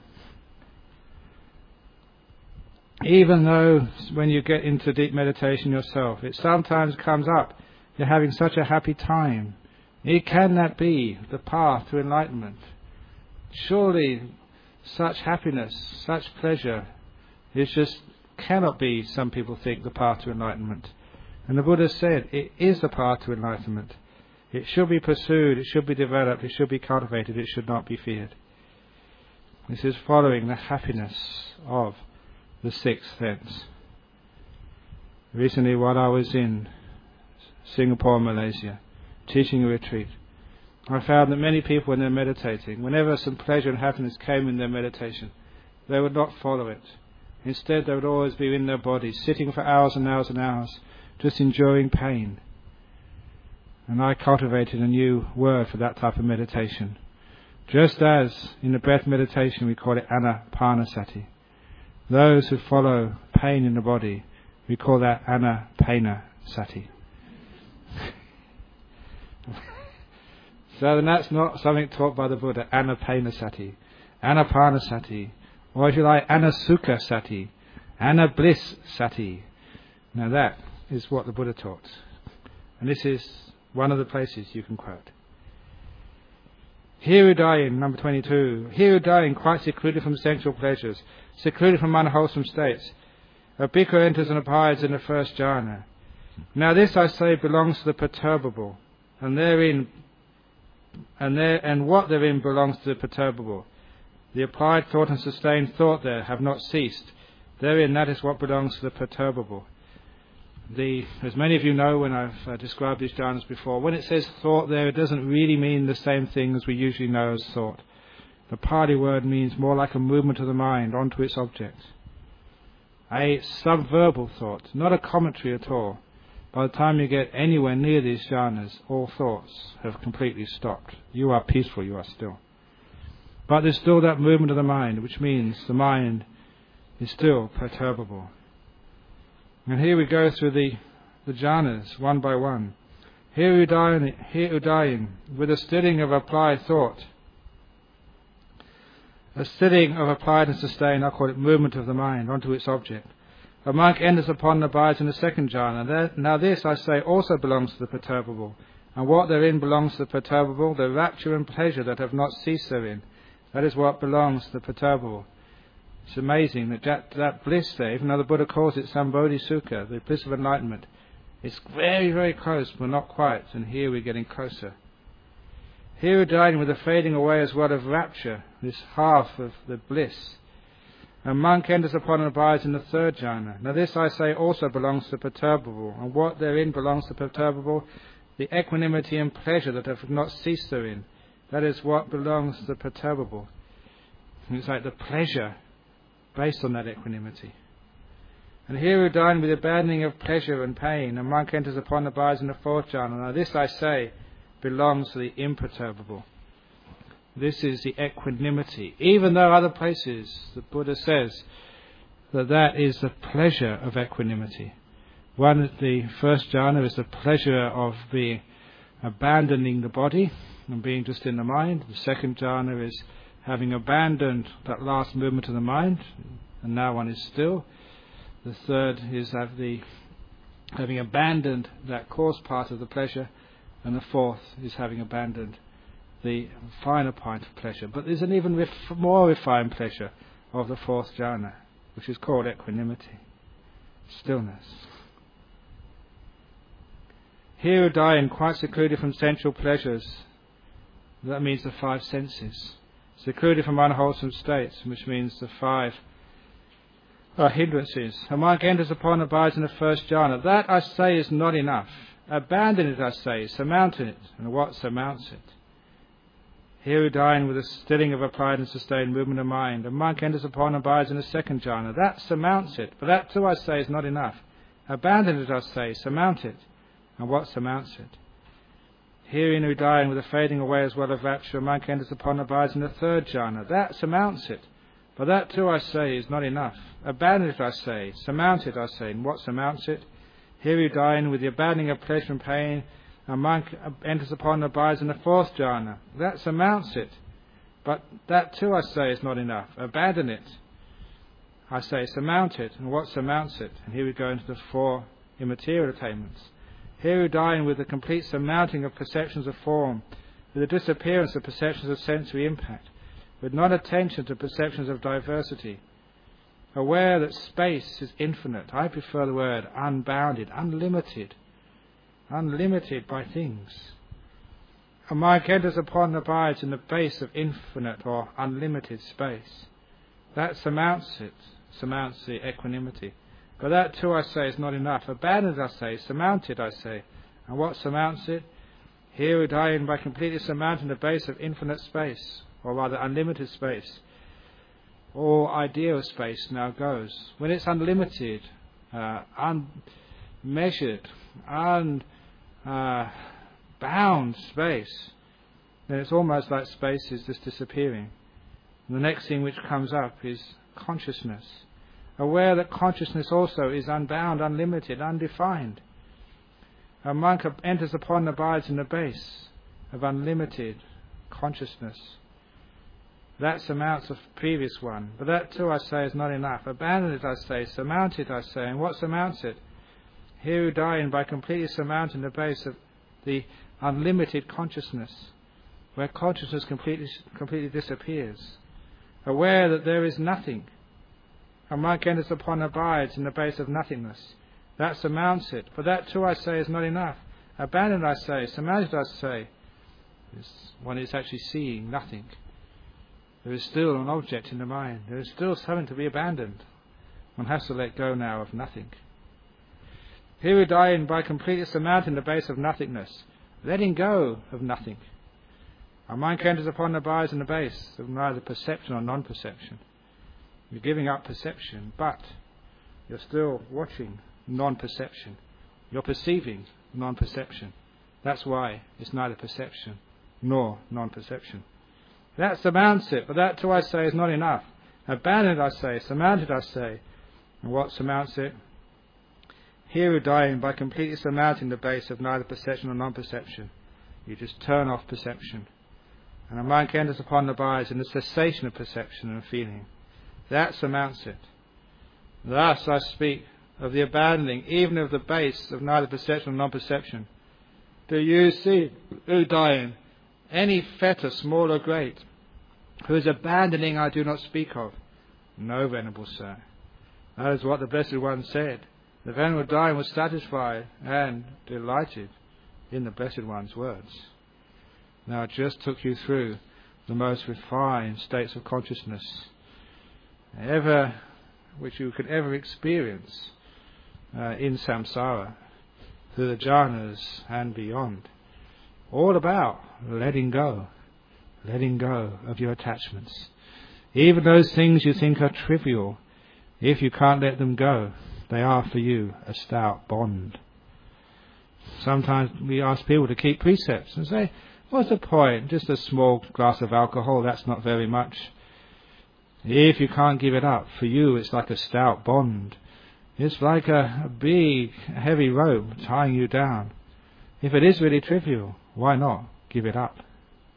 Even though when you get into deep meditation yourself, it sometimes comes up, you're having such a happy time. It cannot be the path to enlightenment. Surely such happiness, such pleasure, is just cannot be, some people think, the path to enlightenment. And the Buddha said it is the path to enlightenment. It should be pursued, it should be developed, it should be cultivated, it should not be feared. This is following the happiness of the sixth sense. Recently, while I was in Singapore, Malaysia, teaching a retreat, I found that many people, when they're meditating, whenever some pleasure and happiness came in their meditation, they would not follow it. Instead, they would always be in their bodies, sitting for hours and hours and hours, just enjoying pain. And I cultivated a new word for that type of meditation. Just as in the breath meditation we call it anapanasati. Those who follow pain in the body, we call that anapanasati. So then that's not something taught by the Buddha, anapanasati, anapanasati, or if you like, anasukha sati, anabliss sati. Now that is what the Buddha taught. And this is one of the places you can quote. Here who die in, number twenty-two, here who die in quite secluded from sensual pleasures, secluded from unwholesome states, a bhikkhu enters and abides in the first jhana. Now this, I say, belongs to the perturbable, and therein, and there, and what therein belongs to the perturbable. The applied thought and sustained thought there have not ceased. Therein, that is what belongs to the perturbable. The, as many of you know, when I've uh, described these jhanas before, when it says thought there, it doesn't really mean the same thing as we usually know as thought. The Pali word means more like a movement of the mind onto its object. A subverbal thought, not a commentary at all. By the time you get anywhere near these jhanas, all thoughts have completely stopped. You are peaceful, you are still. But there's still that movement of the mind, which means the mind is still perturbable. And here we go through the, the jhanas, one by one. Here Udayin, here Udayin, with a stilling of applied thought, a stilling of applied and sustained, I call it movement of the mind, onto its object. A monk enters upon and abides in the second jhana. Now this, I say, also belongs to the perturbable. And what therein belongs to the perturbable, the rapture and pleasure that have not ceased therein. That is what belongs to the perturbable. It's amazing that that, that bliss there, even though the Buddha calls it Sambodhi Sukha, the bliss of enlightenment, it's very, very close, but not quite. And here we're getting closer. Here we're dining with the fading away as well of rapture, this half of the bliss. A monk enters upon and abides in the third jhana. Now this, I say, also belongs to the perturbable. And what therein belongs to the perturbable, the equanimity and pleasure that have not ceased therein. That is what belongs to the perturbable. And it's like the pleasure based on that equanimity. And here we dine with the abandoning of pleasure and pain. A monk enters upon and abides in the fourth jhana. Now this, I say, belongs to the imperturbable. This is the equanimity. Even though other places the Buddha says that that is the pleasure of equanimity. One, the first jhana is the pleasure of being abandoning the body and being just in the mind. The second jhana is having abandoned that last movement of the mind, and now one is still. The third is have the, having abandoned that coarse part of the pleasure, and the fourth is having abandoned the finer part of pleasure. But there's an even ref- more refined pleasure of the fourth jhana, which is called equanimity, stillness. Here Udayin, quite secluded from sensual pleasures, that means the five senses. Secluded from unwholesome states, which means the five uh, hindrances. A monk enters upon and abides in the first jhana. That, I say, is not enough. Abandon it, I say, surmount it. And what surmounts it? Here we dine with a stilling of applied and sustained movement of mind. A monk enters upon and abides in the second jhana. That surmounts it. But that too, I say, is not enough. Abandon it, I say, surmount it. And what surmounts it? Herein we dine with a fading away as well of rapture. A monk enters upon and abides in the third jhana. That surmounts it. But that too, I say, is not enough. Abandon it, I say, surmount it, I say. And what surmounts it? Here we dine with the abandoning of pleasure and pain. A monk enters upon and abides in the fourth jhana. That surmounts it. But that too, I say, is not enough. Abandon it. I say, surmount it. And what surmounts it? And here we go into the four immaterial attainments. Here we dine with the complete surmounting of perceptions of form, with the disappearance of perceptions of sensory impact, with non-attention to perceptions of diversity. Aware that space is infinite. I prefer the word unbounded, unlimited. Unlimited by things. A monk enters upon and abides in the base of infinite or unlimited space. That surmounts it, surmounts the equanimity. But that too, I say, is not enough. Abandon it, I say, surmount it, I say. And what surmounts it? Here we dine by completely surmounting the base of infinite space, or rather unlimited space. All idea of space now goes. When it's unlimited, uh, unmeasured, un Uh, bound space, then it's almost like space is just disappearing. And the next thing which comes up is consciousness. Aware that consciousness also is unbound, unlimited, undefined. A monk enters upon and abides in the base of unlimited consciousness. That surmounts the previous one. But that too, I say, is not enough. Abandon it, I say. Surmount it, I say. And what surmounts it? Here we dine by completely surmounting the base of the unlimited consciousness. where consciousness completely, completely disappears. Aware that there is nothing. Our mind enters upon abides in the base of nothingness. That surmounts it. But that too, I say, is not enough. Abandoned, I say, surmounted, I say, is one is actually seeing nothing. There is still an object in the mind. There is still something to be abandoned. One has to let go now of nothing. Here we die in by completely surmounting the base of nothingness, letting go of nothing. Our mind enters upon the abides in the base of neither perception or non-perception. You're giving up perception, but you're still watching non-perception. You're perceiving non-perception. That's why it's neither perception nor non-perception. That surmounts it, but that too, I say, is not enough. Abandoned, I say, surmounted, I say. And what surmounts it? Here we're dying by completely surmounting the base of neither perception or non-perception. You just turn off perception. And our mind enters upon the abides in the cessation of perception and feeling. That surmounts it. Thus I speak of the abandoning even of the base of neither perception or non-perception. Do you see, O dying, any fetter, small or great, who is abandoning I do not speak of? No, Venerable Sir. That is what the Blessed One said. The Venerable Dying was satisfied and delighted in the Blessed One's words. Now I just took you through the most refined states of consciousness ever, which you could ever experience uh, in samsara, through the jhanas and beyond. All about letting go, letting go of your attachments. Even those things you think are trivial, if you can't let them go, they are for you a stout bond. Sometimes we ask people to keep precepts and say, what's the point? Just a small glass of alcohol, that's not very much. If you can't give it up, for you it's like a stout bond. It's like a, a big, heavy rope tying you down. If it is really trivial, why not give it up?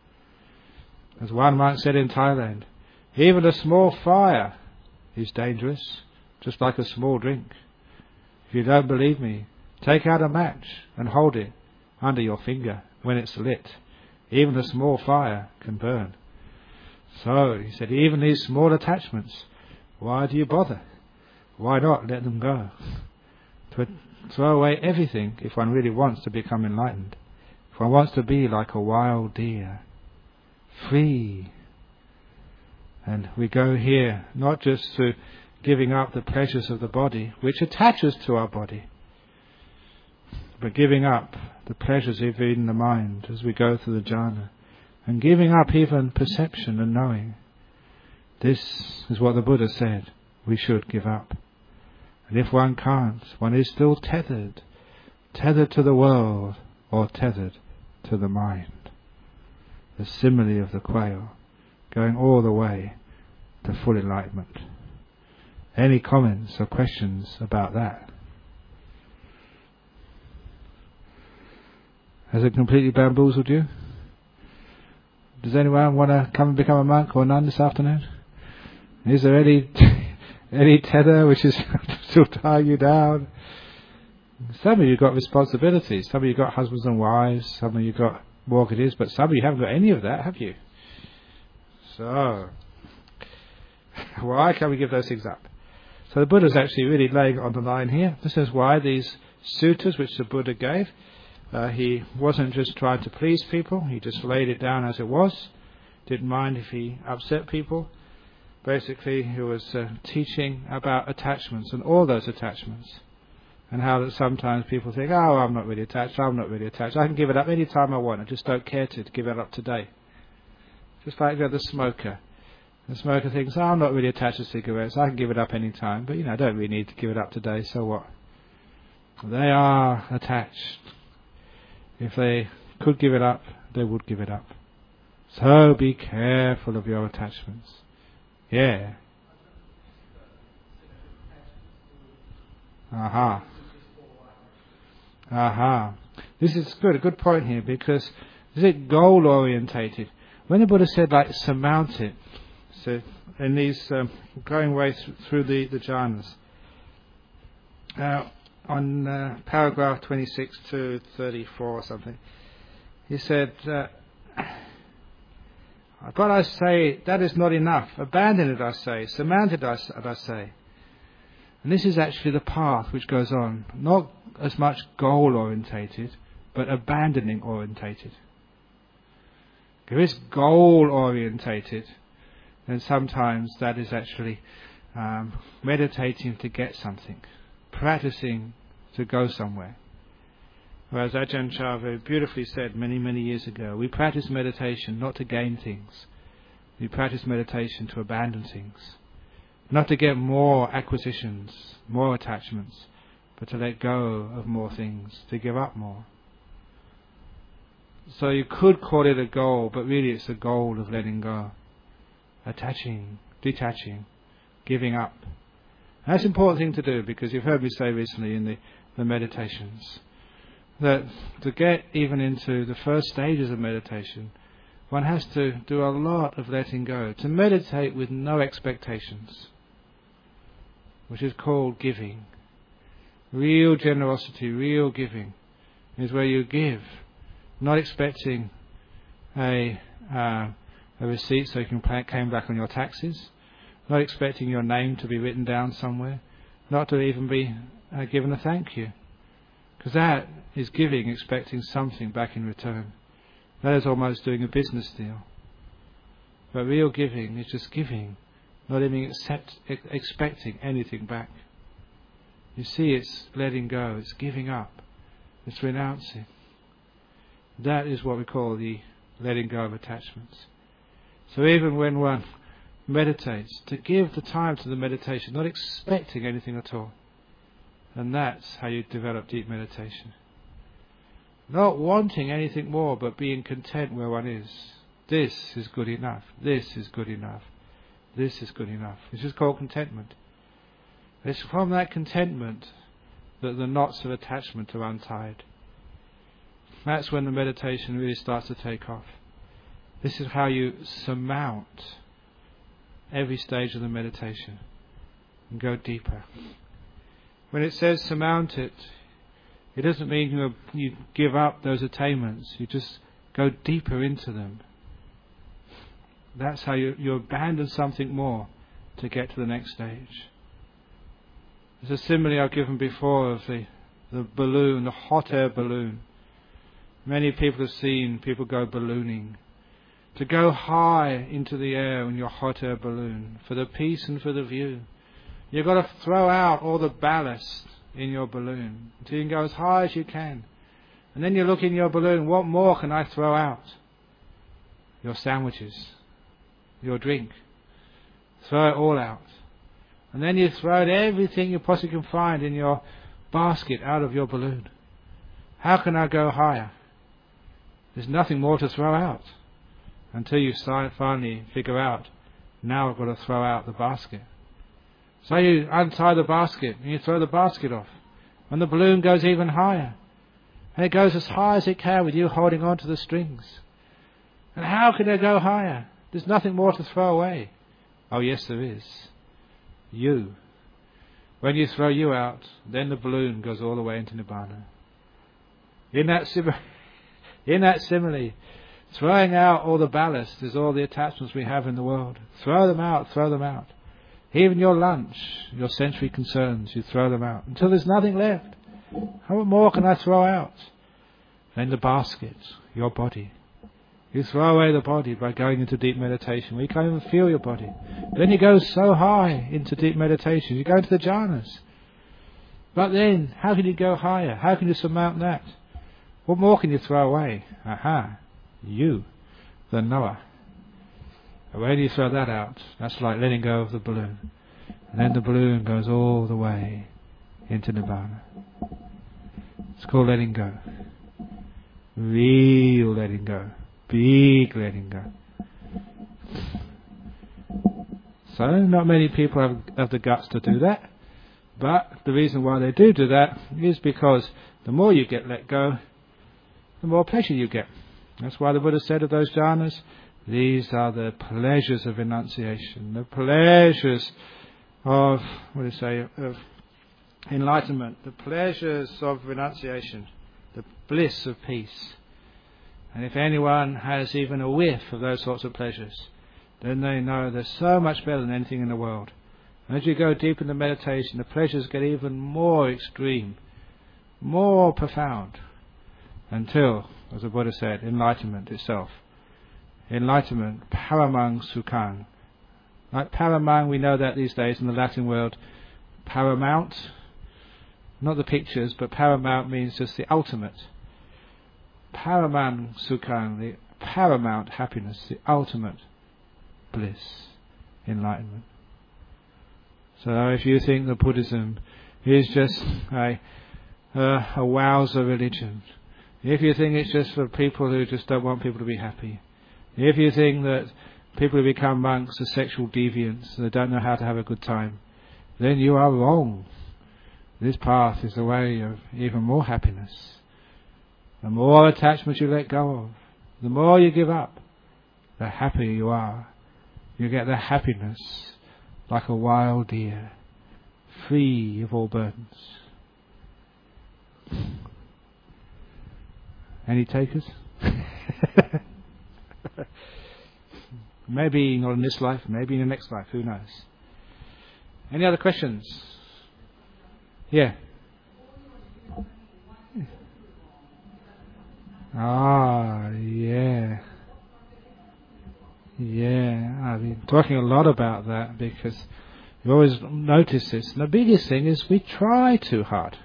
As one monk said in Thailand, even a small fire is dangerous, just like a small drink. If you don't believe me, take out a match and hold it under your finger when it's lit. Even a small fire can burn. So, he said, even these small attachments, why do you bother? Why not let them go? To throw away everything if one really wants to become enlightened. If one wants to be like a wild deer, free. And we go here not just to giving up the pleasures of the body, which attaches to our body, but giving up the pleasures even in the mind as we go through the jhana, and giving up even perception and knowing. This is what the Buddha said we should give up. And if one can't, one is still tethered, tethered to the world or tethered to the mind. The simile of the quail, going all the way to full enlightenment. Any comments or questions about that? Has it completely bamboozled you? Does anyone want to come and become a monk or nun this afternoon? Is there any any tether which is still tying you down? Some of you got responsibilities. Some of you got husbands and wives. Some of you got mortgages. But some of you haven't got any of that, have you? So, why can't we give those things up? So the Buddha is actually really laying it on the line here. This is why these suttas which the Buddha gave, uh, he wasn't just trying to please people. He just laid it down as it was. Didn't mind if he upset people. Basically, he was uh, teaching about attachments and all those attachments. And how that sometimes people think, oh, I'm not really attached, I'm not really attached. I can give it up any time I want. I just don't care to, to give it up today. Just like the, the smoker. The smoker thinks, oh, I'm not really attached to cigarettes. I can give it up any time. But, you know, I don't really need to give it up today. So what? They are attached. If they could give it up, they would give it up. So be careful of your attachments. Yeah. Aha. Aha. This is good, a good point here, because is it goal orientated? When the Buddha said like surmount it, so in these um, going way th- through the, the jhanas, uh, on uh, paragraph twenty-six to thirty-four or something, he said, uh, But I say, that is not enough. Abandon it, I say. Surmount it, I, I say. And this is actually the path which goes on. Not as much goal-orientated, but abandoning-orientated. If it's goal-orientated, then sometimes that is actually um, meditating to get something, practicing to go somewhere. Whereas Ajahn Chah very beautifully said many, many years ago, we practice meditation not to gain things. We practice meditation to abandon things. Not to get more acquisitions, more attachments, but to let go of more things, to give up more. So you could call it a goal, but really it's a goal of letting go. Attaching, detaching, giving up. And that's an important thing to do, because you've heard me say recently in the, the meditations that to get even into the first stages of meditation, one has to do a lot of letting go. To meditate with no expectations, which is called giving. Real generosity, real giving, is where you give, not expecting a uh, a receipt so you can pay, claim back on your taxes, not expecting your name to be written down somewhere, not to even be uh, given a thank you. Because that is giving, expecting something back in return. That is almost doing a business deal. But real giving is just giving, not even accept, expecting anything back. You see, it's letting go, it's giving up, it's renouncing. That is what we call the letting go of attachments. So even when one meditates, to give the time to the meditation, not expecting anything at all. And that's how you develop deep meditation. Not wanting anything more, but being content where one is. This is good enough. This is good enough. This is good enough. This is called contentment. It's from that contentment that the knots of attachment are untied. That's when the meditation really starts to take off. This is how you surmount every stage of the meditation and go deeper. When it says surmount it, it doesn't mean you, you give up those attainments. You just go deeper into them. That's how you, you abandon something more to get to the next stage. There's a simile I've given before of the, the balloon, the hot air balloon. Many people have seen people go ballooning. To go high into the air in your hot air balloon, for the peace and for the view, you've got to throw out all the ballast in your balloon until you can go as high as you can. And then you look in your balloon, what more can I throw out? Your sandwiches, your drink. Throw it all out. And then you throw out everything you possibly can find in your basket out of your balloon. How can I go higher? There's nothing more to throw out until you finally figure out, now I've got to throw out the basket. So you untie the basket and you throw the basket off. And the balloon goes even higher. And it goes as high as it can with you holding on to the strings. And how can it go higher? There's nothing more to throw away. Oh yes, there is. You. When you throw you out, then the balloon goes all the way into Nibbana. In that simile, in that simile, throwing out all the ballast is all the attachments we have in the world. Throw them out, throw them out. Even your lunch, your sensory concerns, you throw them out until there's nothing left. How much more can I throw out? Then the basket, your body. You throw away the body by going into deep meditation where you can't even feel your body. Then you go so high into deep meditation, you go into the jhanas. But then, how can you go higher? How can you surmount that? What more can you throw away? Aha, you, the knower. And when you throw that out, that's like letting go of the balloon. And then the balloon goes all the way into Nibbana. It's called letting go. Real letting go. Big letting go. So not many people have, have the guts to do that. But the reason why they do do that is because the more you get let go, the more pleasure you get. That's why the Buddha said of those jhanas, these are the pleasures of renunciation, the pleasures of, what do you say, of enlightenment, the pleasures of renunciation, the bliss of peace. And if anyone has even a whiff of those sorts of pleasures, then they know they're so much better than anything in the world. And as you go deep into meditation, the pleasures get even more extreme, more profound, until, as the Buddha said, enlightenment itself. Enlightenment, paramang sukhang. Like paramang, we know that these days in the Latin world, paramount, not the pictures, but paramount means just the ultimate. Paramang sukhang, the paramount happiness, the ultimate bliss, enlightenment. So if you think that Buddhism is just a, a, a wowser religion, if you think it's just for people who just don't want people to be happy, if you think that people who become monks are sexual deviants, they don't know how to have a good time, then you are wrong. This path is the way of even more happiness. The more attachment you let go of, the more you give up, the happier you are. You get the happiness like a wild deer, free of all burdens. Any takers? Maybe not in this life, maybe in the next life, who knows? Any other questions? Yeah. Ah, yeah. Yeah, I've been talking a lot about that because you always notice this. And the biggest thing is we try too hard.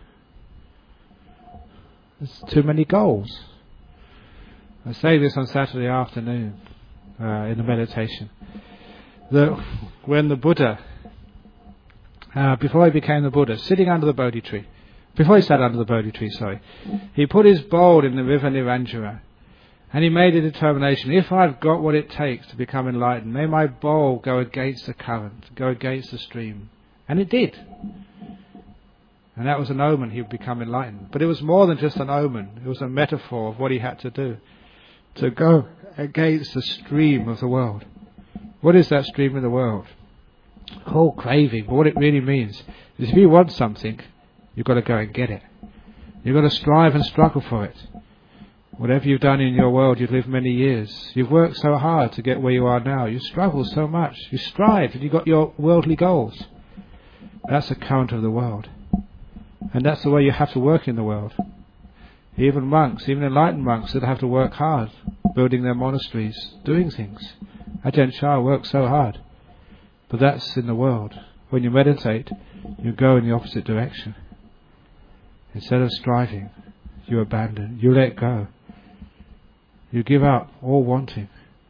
There's too many goals. I say this on Saturday afternoon uh, in the meditation. That when the Buddha, uh, before he became the Buddha, sitting under the Bodhi tree, before he sat under the Bodhi tree, sorry, he put his bowl in the river Niranjara. And he made a determination, if I've got what it takes to become enlightened, may my bowl go against the current, go against the stream. And it did. And that was an omen he would become enlightened. But it was more than just an omen. It was a metaphor of what he had to do. To go against the stream of the world. What is that stream of the world? Called craving. But what it really means is if you want something, you've got to go and get it. You've got to strive and struggle for it. Whatever you've done in your world, you've lived many years. You've worked so hard to get where you are now. You struggle so much. You strive and you've got your worldly goals. That's the current of the world. And that's the way you have to work in the world. Even monks, even enlightened monks that have to work hard, building their monasteries, doing things. Ajahn Chah works so hard. But that's in the world. When you meditate, you go in the opposite direction. Instead of striving, you abandon, you let go. You give up all wanting.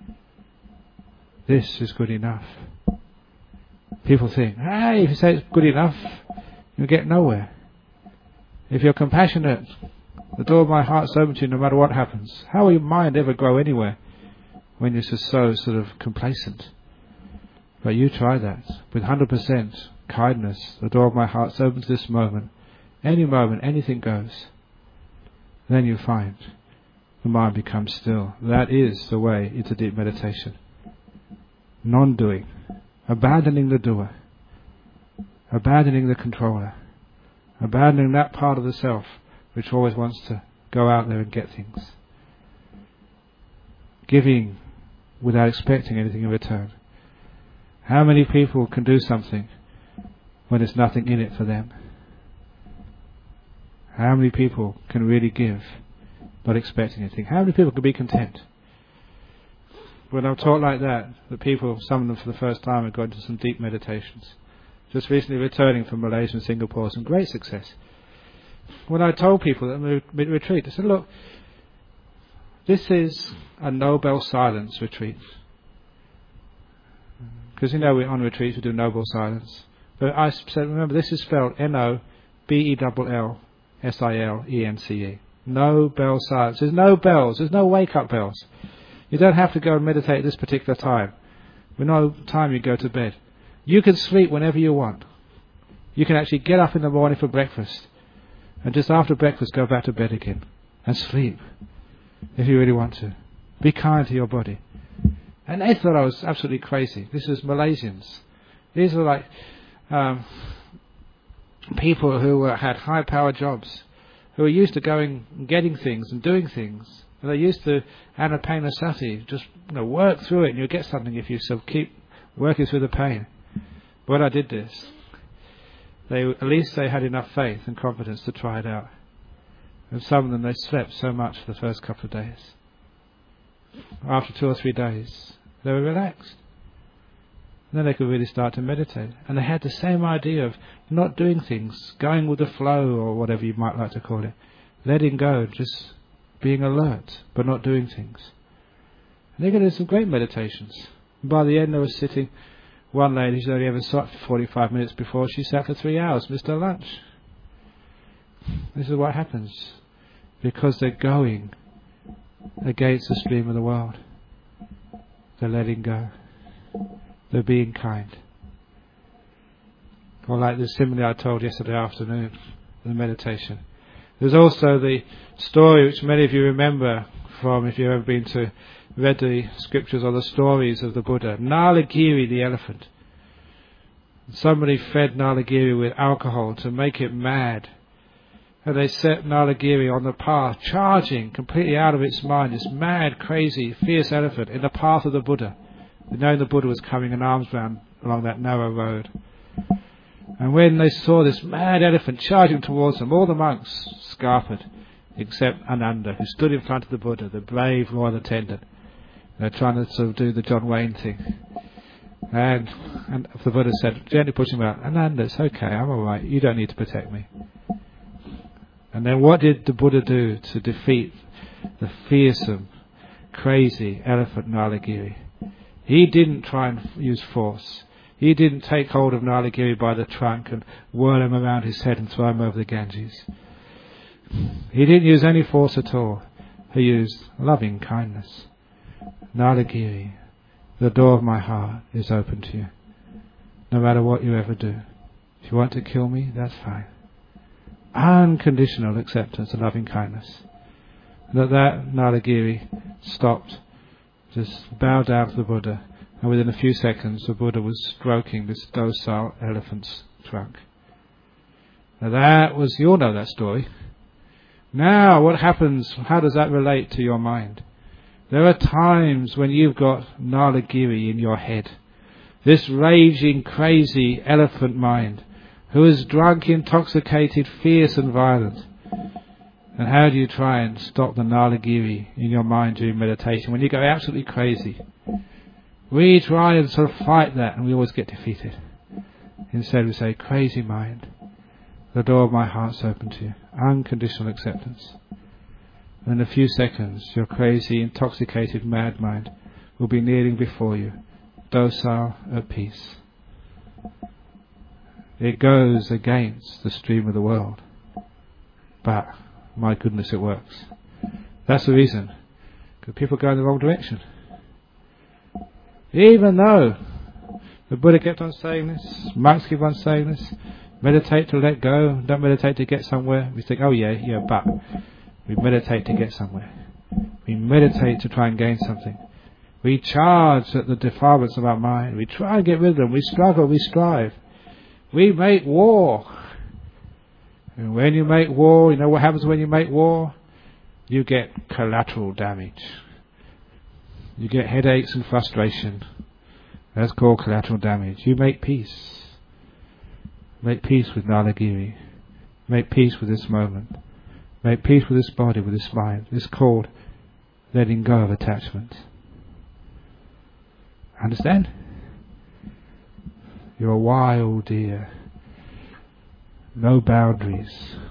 This is good enough. People think, hey, if you say it's good enough, you'll get nowhere. If you're compassionate, the door of my heart's open to you no matter what happens. How will your mind ever grow anywhere when you're just so sort of complacent? But you try that. With one hundred percent kindness, the door of my heart's open to this moment. Any moment, anything goes. Then you find the mind becomes still. That is the way into deep meditation. Non-doing. Abandoning the doer. Abandoning the controller. Abandoning that part of the self which always wants to go out there and get things. Giving without expecting anything in return. How many people can do something when there's nothing in it for them? How many people can really give, not expecting anything? How many people can be content? When I'm taught like that, the people, some of them for the first time, have gone into some deep meditations. Just recently returning from Malaysia and Singapore, some great success. When I told people that we retreat, I said, look, this is a Nobel silence retreat. Because you know we're on retreats, we do noble silence. But I said, remember, this is spelled N O B E L L S I L E N C E. No bell silence. There's no bells. There's no wake-up bells. You don't have to go and meditate at this particular time. With no time you go to bed. You can sleep whenever you want. You can actually get up in the morning for breakfast. And just after breakfast go back to bed again. And sleep. If you really want to. Be kind to your body. And they thought I was absolutely crazy. This is Malaysians. These are like um, people who uh, had high-power jobs, who are used to going and getting things and doing things, And they used to anapanasati, just you know, work through it, and you'll get something if you sort of keep working through the pain. But when I did this, they at least they had enough faith and confidence to try it out. And some of them, they slept so much for the first couple of days. After two or three days, they were relaxed. And then they could really start to meditate. And they had the same idea of not doing things, going with the flow, or whatever you might like to call it. Letting go, just being alert, but not doing things. And they got into some great meditations. And by the end, they were sitting. One lady, she's only ever sat for forty-five minutes before, she sat for three hours, missed her lunch. This is what happens. Because they're going against the stream of the world. They're letting go. They're being kind. Or like the simile I told yesterday afternoon, the meditation. There's also the story which many of you remember from, if you've ever been to, read the scriptures or the stories of the Buddha. Nalagiri the elephant. Somebody fed Nalagiri with alcohol to make it mad. And they set Nalagiri on the path, charging completely out of its mind, this mad, crazy, fierce elephant in the path of the Buddha, knowing the Buddha was coming in arms round along that narrow road. And when they saw this mad elephant charging towards them, all the monks scarpered, except Ananda, who stood in front of the Buddha, the brave royal attendant. They're trying to sort of do the John Wayne thing. And, and the Buddha said, gently pushing him out, Ananda, it's okay, I'm alright, you don't need to protect me. And then what did the Buddha do to defeat the fearsome, crazy elephant Nalagiri? He didn't try and use force. He didn't take hold of Nalagiri by the trunk and whirl him around his head and throw him over the Ganges. He didn't use any force at all. He used loving kindness. Nalagiri, the door of my heart is open to you. No matter what you ever do. If you want to kill me, that's fine. Unconditional acceptance and loving kindness. And at that, Nalagiri stopped, just bowed down to the Buddha, and within a few seconds the Buddha was stroking this docile elephant's trunk. Now that was, you all know that story. Now what happens, how does that relate to your mind? There are times when you've got Nalagiri in your head, this raging, crazy elephant mind, who is drunk, intoxicated, fierce and violent. And how do you try and stop the Nalagiri in your mind during meditation when you go absolutely crazy? We try and sort of fight that, and we always get defeated. Instead we say, crazy mind, the door of my heart's open to you. Unconditional acceptance. In a few seconds, your crazy, intoxicated, mad mind will be kneeling before you, docile, at peace. It goes against the stream of the world. But, my goodness, it works. That's the reason. Because people go in the wrong direction. Even though the Buddha kept on saying this, monks keep on saying this, meditate to let go, don't meditate to get somewhere. We think, oh yeah, yeah, but we meditate to get somewhere. We meditate to try and gain something. We charge at the defilements of our mind. We try and get rid of them. We struggle, we strive. We make war. And when you make war, you know what happens when you make war? You get collateral damage. You get headaches and frustration. That's called collateral damage. You make peace. Make peace with Nalagiri. Make peace with this moment. Make peace with this body, with this mind. It's called letting go of attachment. Understand? You're a wild deer. No boundaries.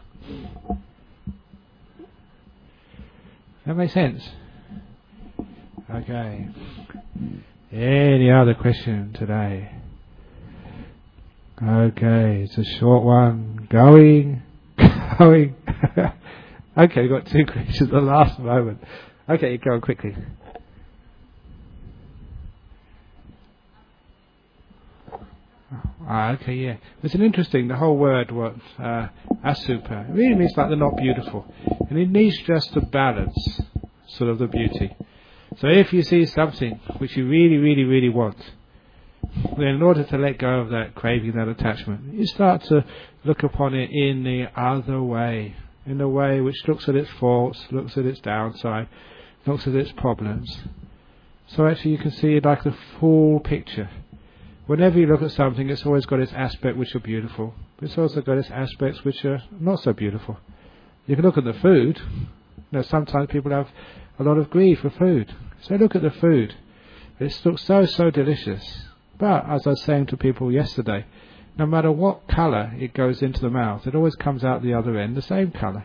That makes sense? Okay. Any other question today? Okay, it's a short one. Going, going. Okay, we've got two questions at the last moment. Okay, go on quickly. Ah, okay, yeah. It's an interesting, the whole word, what, uh, asupa, it really means like they're not beautiful. And it needs just to balance sort of the beauty. So if you see something which you really, really, really want, then in order to let go of that craving, that attachment, you start to look upon it in the other way, in a way which looks at its faults, looks at its downside, looks at its problems. So actually you can see like the full picture. Whenever you look at something, it's always got its aspects which are beautiful, but it's also got its aspects which are not so beautiful. You can look at the food. You know, sometimes people have a lot of greed for food. So look at the food. It looks so, so delicious. But, as I was saying to people yesterday, no matter what colour it goes into the mouth, it always comes out the other end the same colour.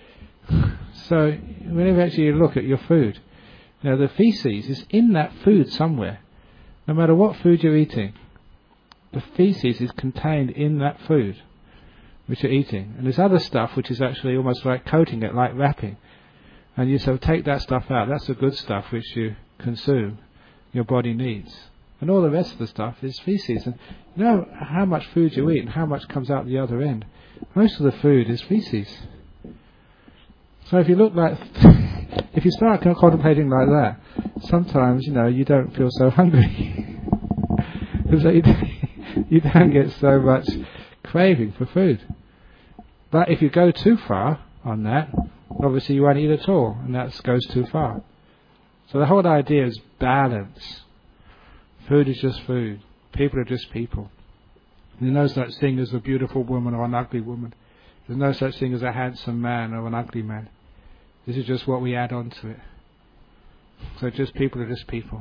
So, whenever actually you look at your food, you know, the feces is in that food somewhere. No matter what food you're eating, the feces is contained in that food which you're eating. And there's other stuff which is actually almost like coating it, like wrapping. And you so take that stuff out. That's the good stuff which you consume, your body needs. And all the rest of the stuff is feces. And you know how much food you eat and how much comes out the other end. Most of the food is feces. So if you look like, if you start contemplating like that, sometimes, you know, you don't feel so hungry. Because you, you don't get so much craving for food. But if you go too far on that, obviously you won't eat at all, and that goes too far. So the whole idea is balance. Food is just food. People are just people. There's no such thing as a beautiful woman or an ugly woman. There's no such thing as a handsome man or an ugly man. This is just what we add on to it. So just people are just people.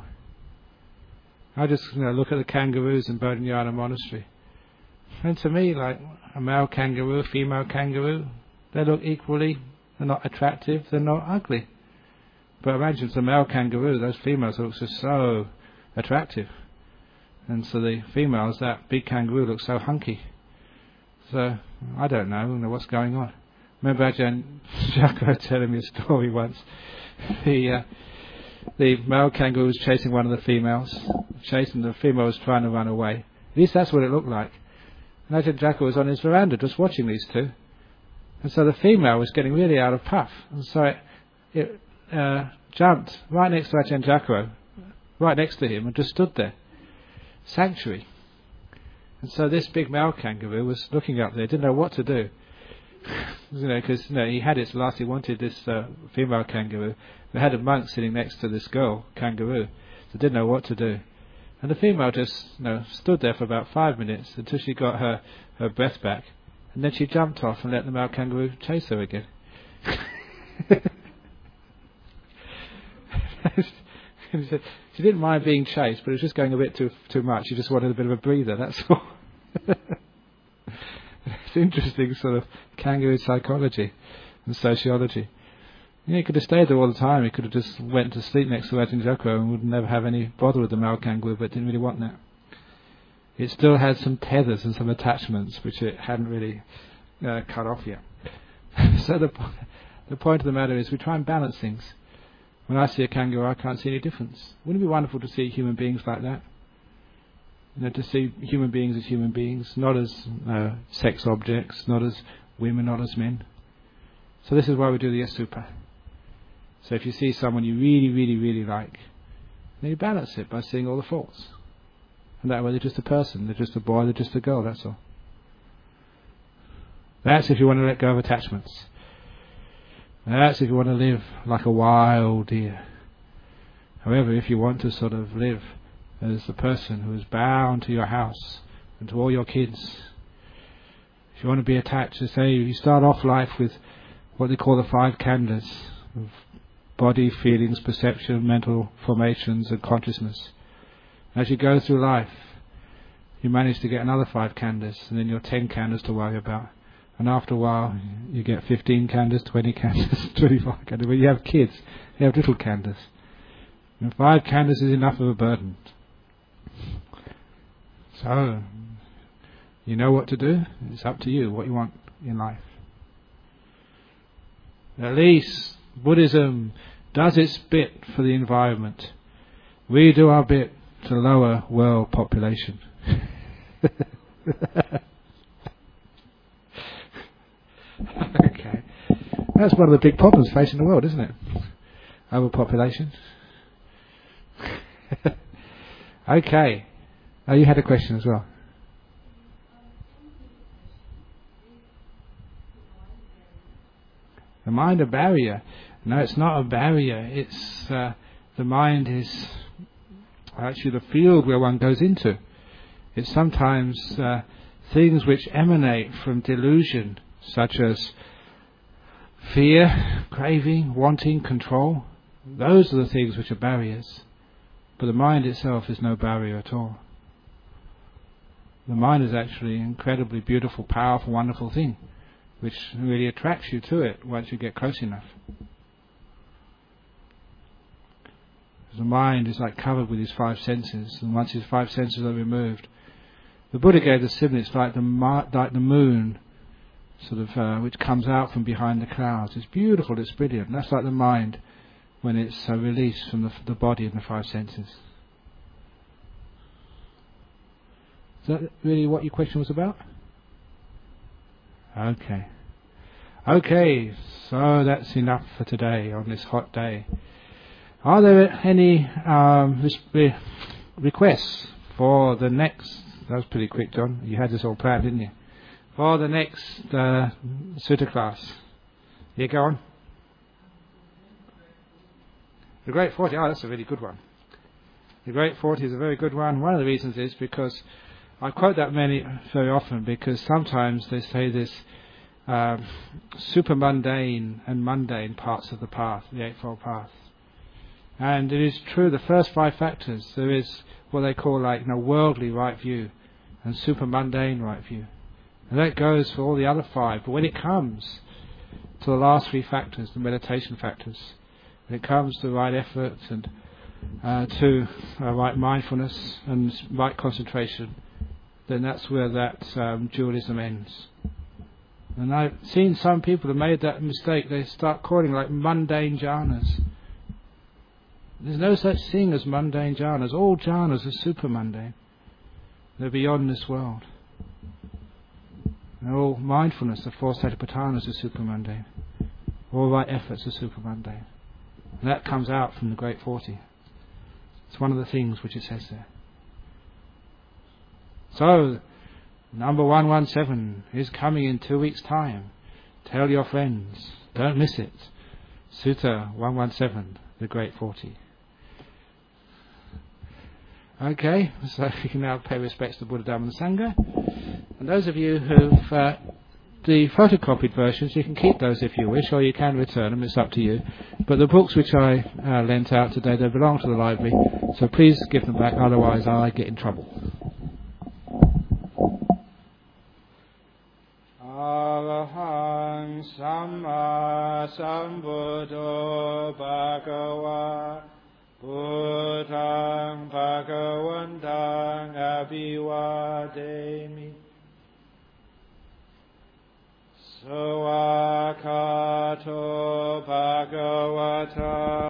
I just you know, look at the kangaroos in Bodhinyana Monastery. And to me, like a male kangaroo, a female kangaroo, they look equally, they're not attractive, they're not ugly. But imagine it's a male kangaroo, those females look just so attractive. And so the females, that big kangaroo looks so hunky. So, I don't know, I don't know what's going on. Remember Ajahn Jacko telling me a story once. The, uh, the male kangaroo was chasing one of the females, chasing the female was trying to run away. At least that's what it looked like. And Ajahn Jacko was on his veranda just watching these two. And so the female was getting really out of puff. And so it, it uh, jumped right next to Ajahn Jacko, right next to him, and just stood there. Sanctuary. And so this big male kangaroo was looking up there, didn't know what to do. you know, because you know, he had its last, he wanted this uh, female kangaroo. They had a monk sitting next to this girl, kangaroo, so didn't know what to do. And the female just you know, stood there for about five minutes until she got her, her breath back. And then she jumped off and let the male kangaroo chase her again. She didn't mind being chased, but it was just going a bit too too much. She just wanted a bit of a breather, that's all. It's interesting sort of kangaroo psychology and sociology. You know, he could have stayed there all the time. He could have just went to sleep next to Ajahn Jacko and would never have any bother with the male kangaroo, but didn't really want that. It still had some tethers and some attachments which it hadn't really uh, cut off yet. So the the point of the matter is we try and balance things. When I see a kangaroo, I can't see any difference. Wouldn't it be wonderful to see human beings like that? You know, to see human beings as human beings, not as uh, sex objects, not as women, not as men. So this is why we do the Yasupa. So if you see someone you really, really, really like, then you balance it by seeing all the faults. And that way they're just a person, they're just a boy, they're just a girl, that's all. That's if you want to let go of attachments. That's if you want to live like a wild deer. However, if you want to sort of live as the person who is bound to your house and to all your kids, if you want to be attached, to say you start off life with what they call the five khandhas of body, feelings, perception, mental formations and consciousness. As you go through life, you manage to get another five khandhas, and then you're ten khandhas to worry about. And after a while, you get fifteen khandhas, twenty khandhas, twenty-five khandhas. When you have kids, you have little khandhas. And five khandhas is enough of a burden. So, you know what to do. It's up to you, what you want in life. At least Buddhism does its bit for the environment. We do our bit to lower world population. Okay. That's one of the big problems facing the world, isn't it? Overpopulation. Okay. Oh, you had a question as well. The mind a barrier. No, it's not a barrier. It's uh, the mind is actually the field where one goes into. It's sometimes uh, things which emanate from delusion, such as fear, craving, wanting, control. Those are the things which are barriers. But the mind itself is no barrier at all. The mind is actually an incredibly beautiful, powerful, wonderful thing, which really attracts you to it once you get close enough. The mind is like covered with his five senses, and once his five senses are removed, the Buddha gave the simile, it's like the, mar- like the moon, sort of, uh, which comes out from behind the clouds. It's beautiful, it's brilliant. That's like the mind when it's uh, released from the, the body and the five senses. Is that really what your question was about? Okay. Okay, so that's enough for today on this hot day. Are there any um, re- requests for the next... That was pretty quick, John. You had this all planned, didn't you? For the next uh, Sutta class. Yeah, go on. The Great Forty. Oh, that's a really good one. The Great Forty is a very good one. One of the reasons is because I quote that many very often, because sometimes they say this um, super mundane and mundane parts of the path, the Eightfold Path. And it is true, the first five factors, there is what they call like, you know, worldly right view and super mundane right view. And that goes for all the other five. But when it comes to the last three factors, the meditation factors, when it comes to right effort and uh, to uh, right mindfulness and right concentration, then that's where that um, dualism ends. And I've seen some people have made that mistake. They start calling like mundane jhanas. There's no such thing as mundane jhanas. All jhanas are super mundane. They're beyond this world. And all mindfulness, the four satipatthanas, are super mundane. All right efforts are super mundane. And that comes out from the Great Forty. It's one of the things which it says there. So, number one one seven is coming in two weeks' time. Tell your friends. Don't miss it. Sutta one one seven, the Great Forty. Okay, so you can now pay respects to Buddha, Dhamma and Sangha. And those of you who've uh, the photocopied versions, you can keep those if you wish, or you can return them, it's up to you. But the books which I uh, lent out today, they belong to the library, so please give them back, otherwise I get in trouble. Arahang Samma Sambuddho Bhagava Buddhaṃ Bhagavantang Abhivademi Sawakato Bhagavata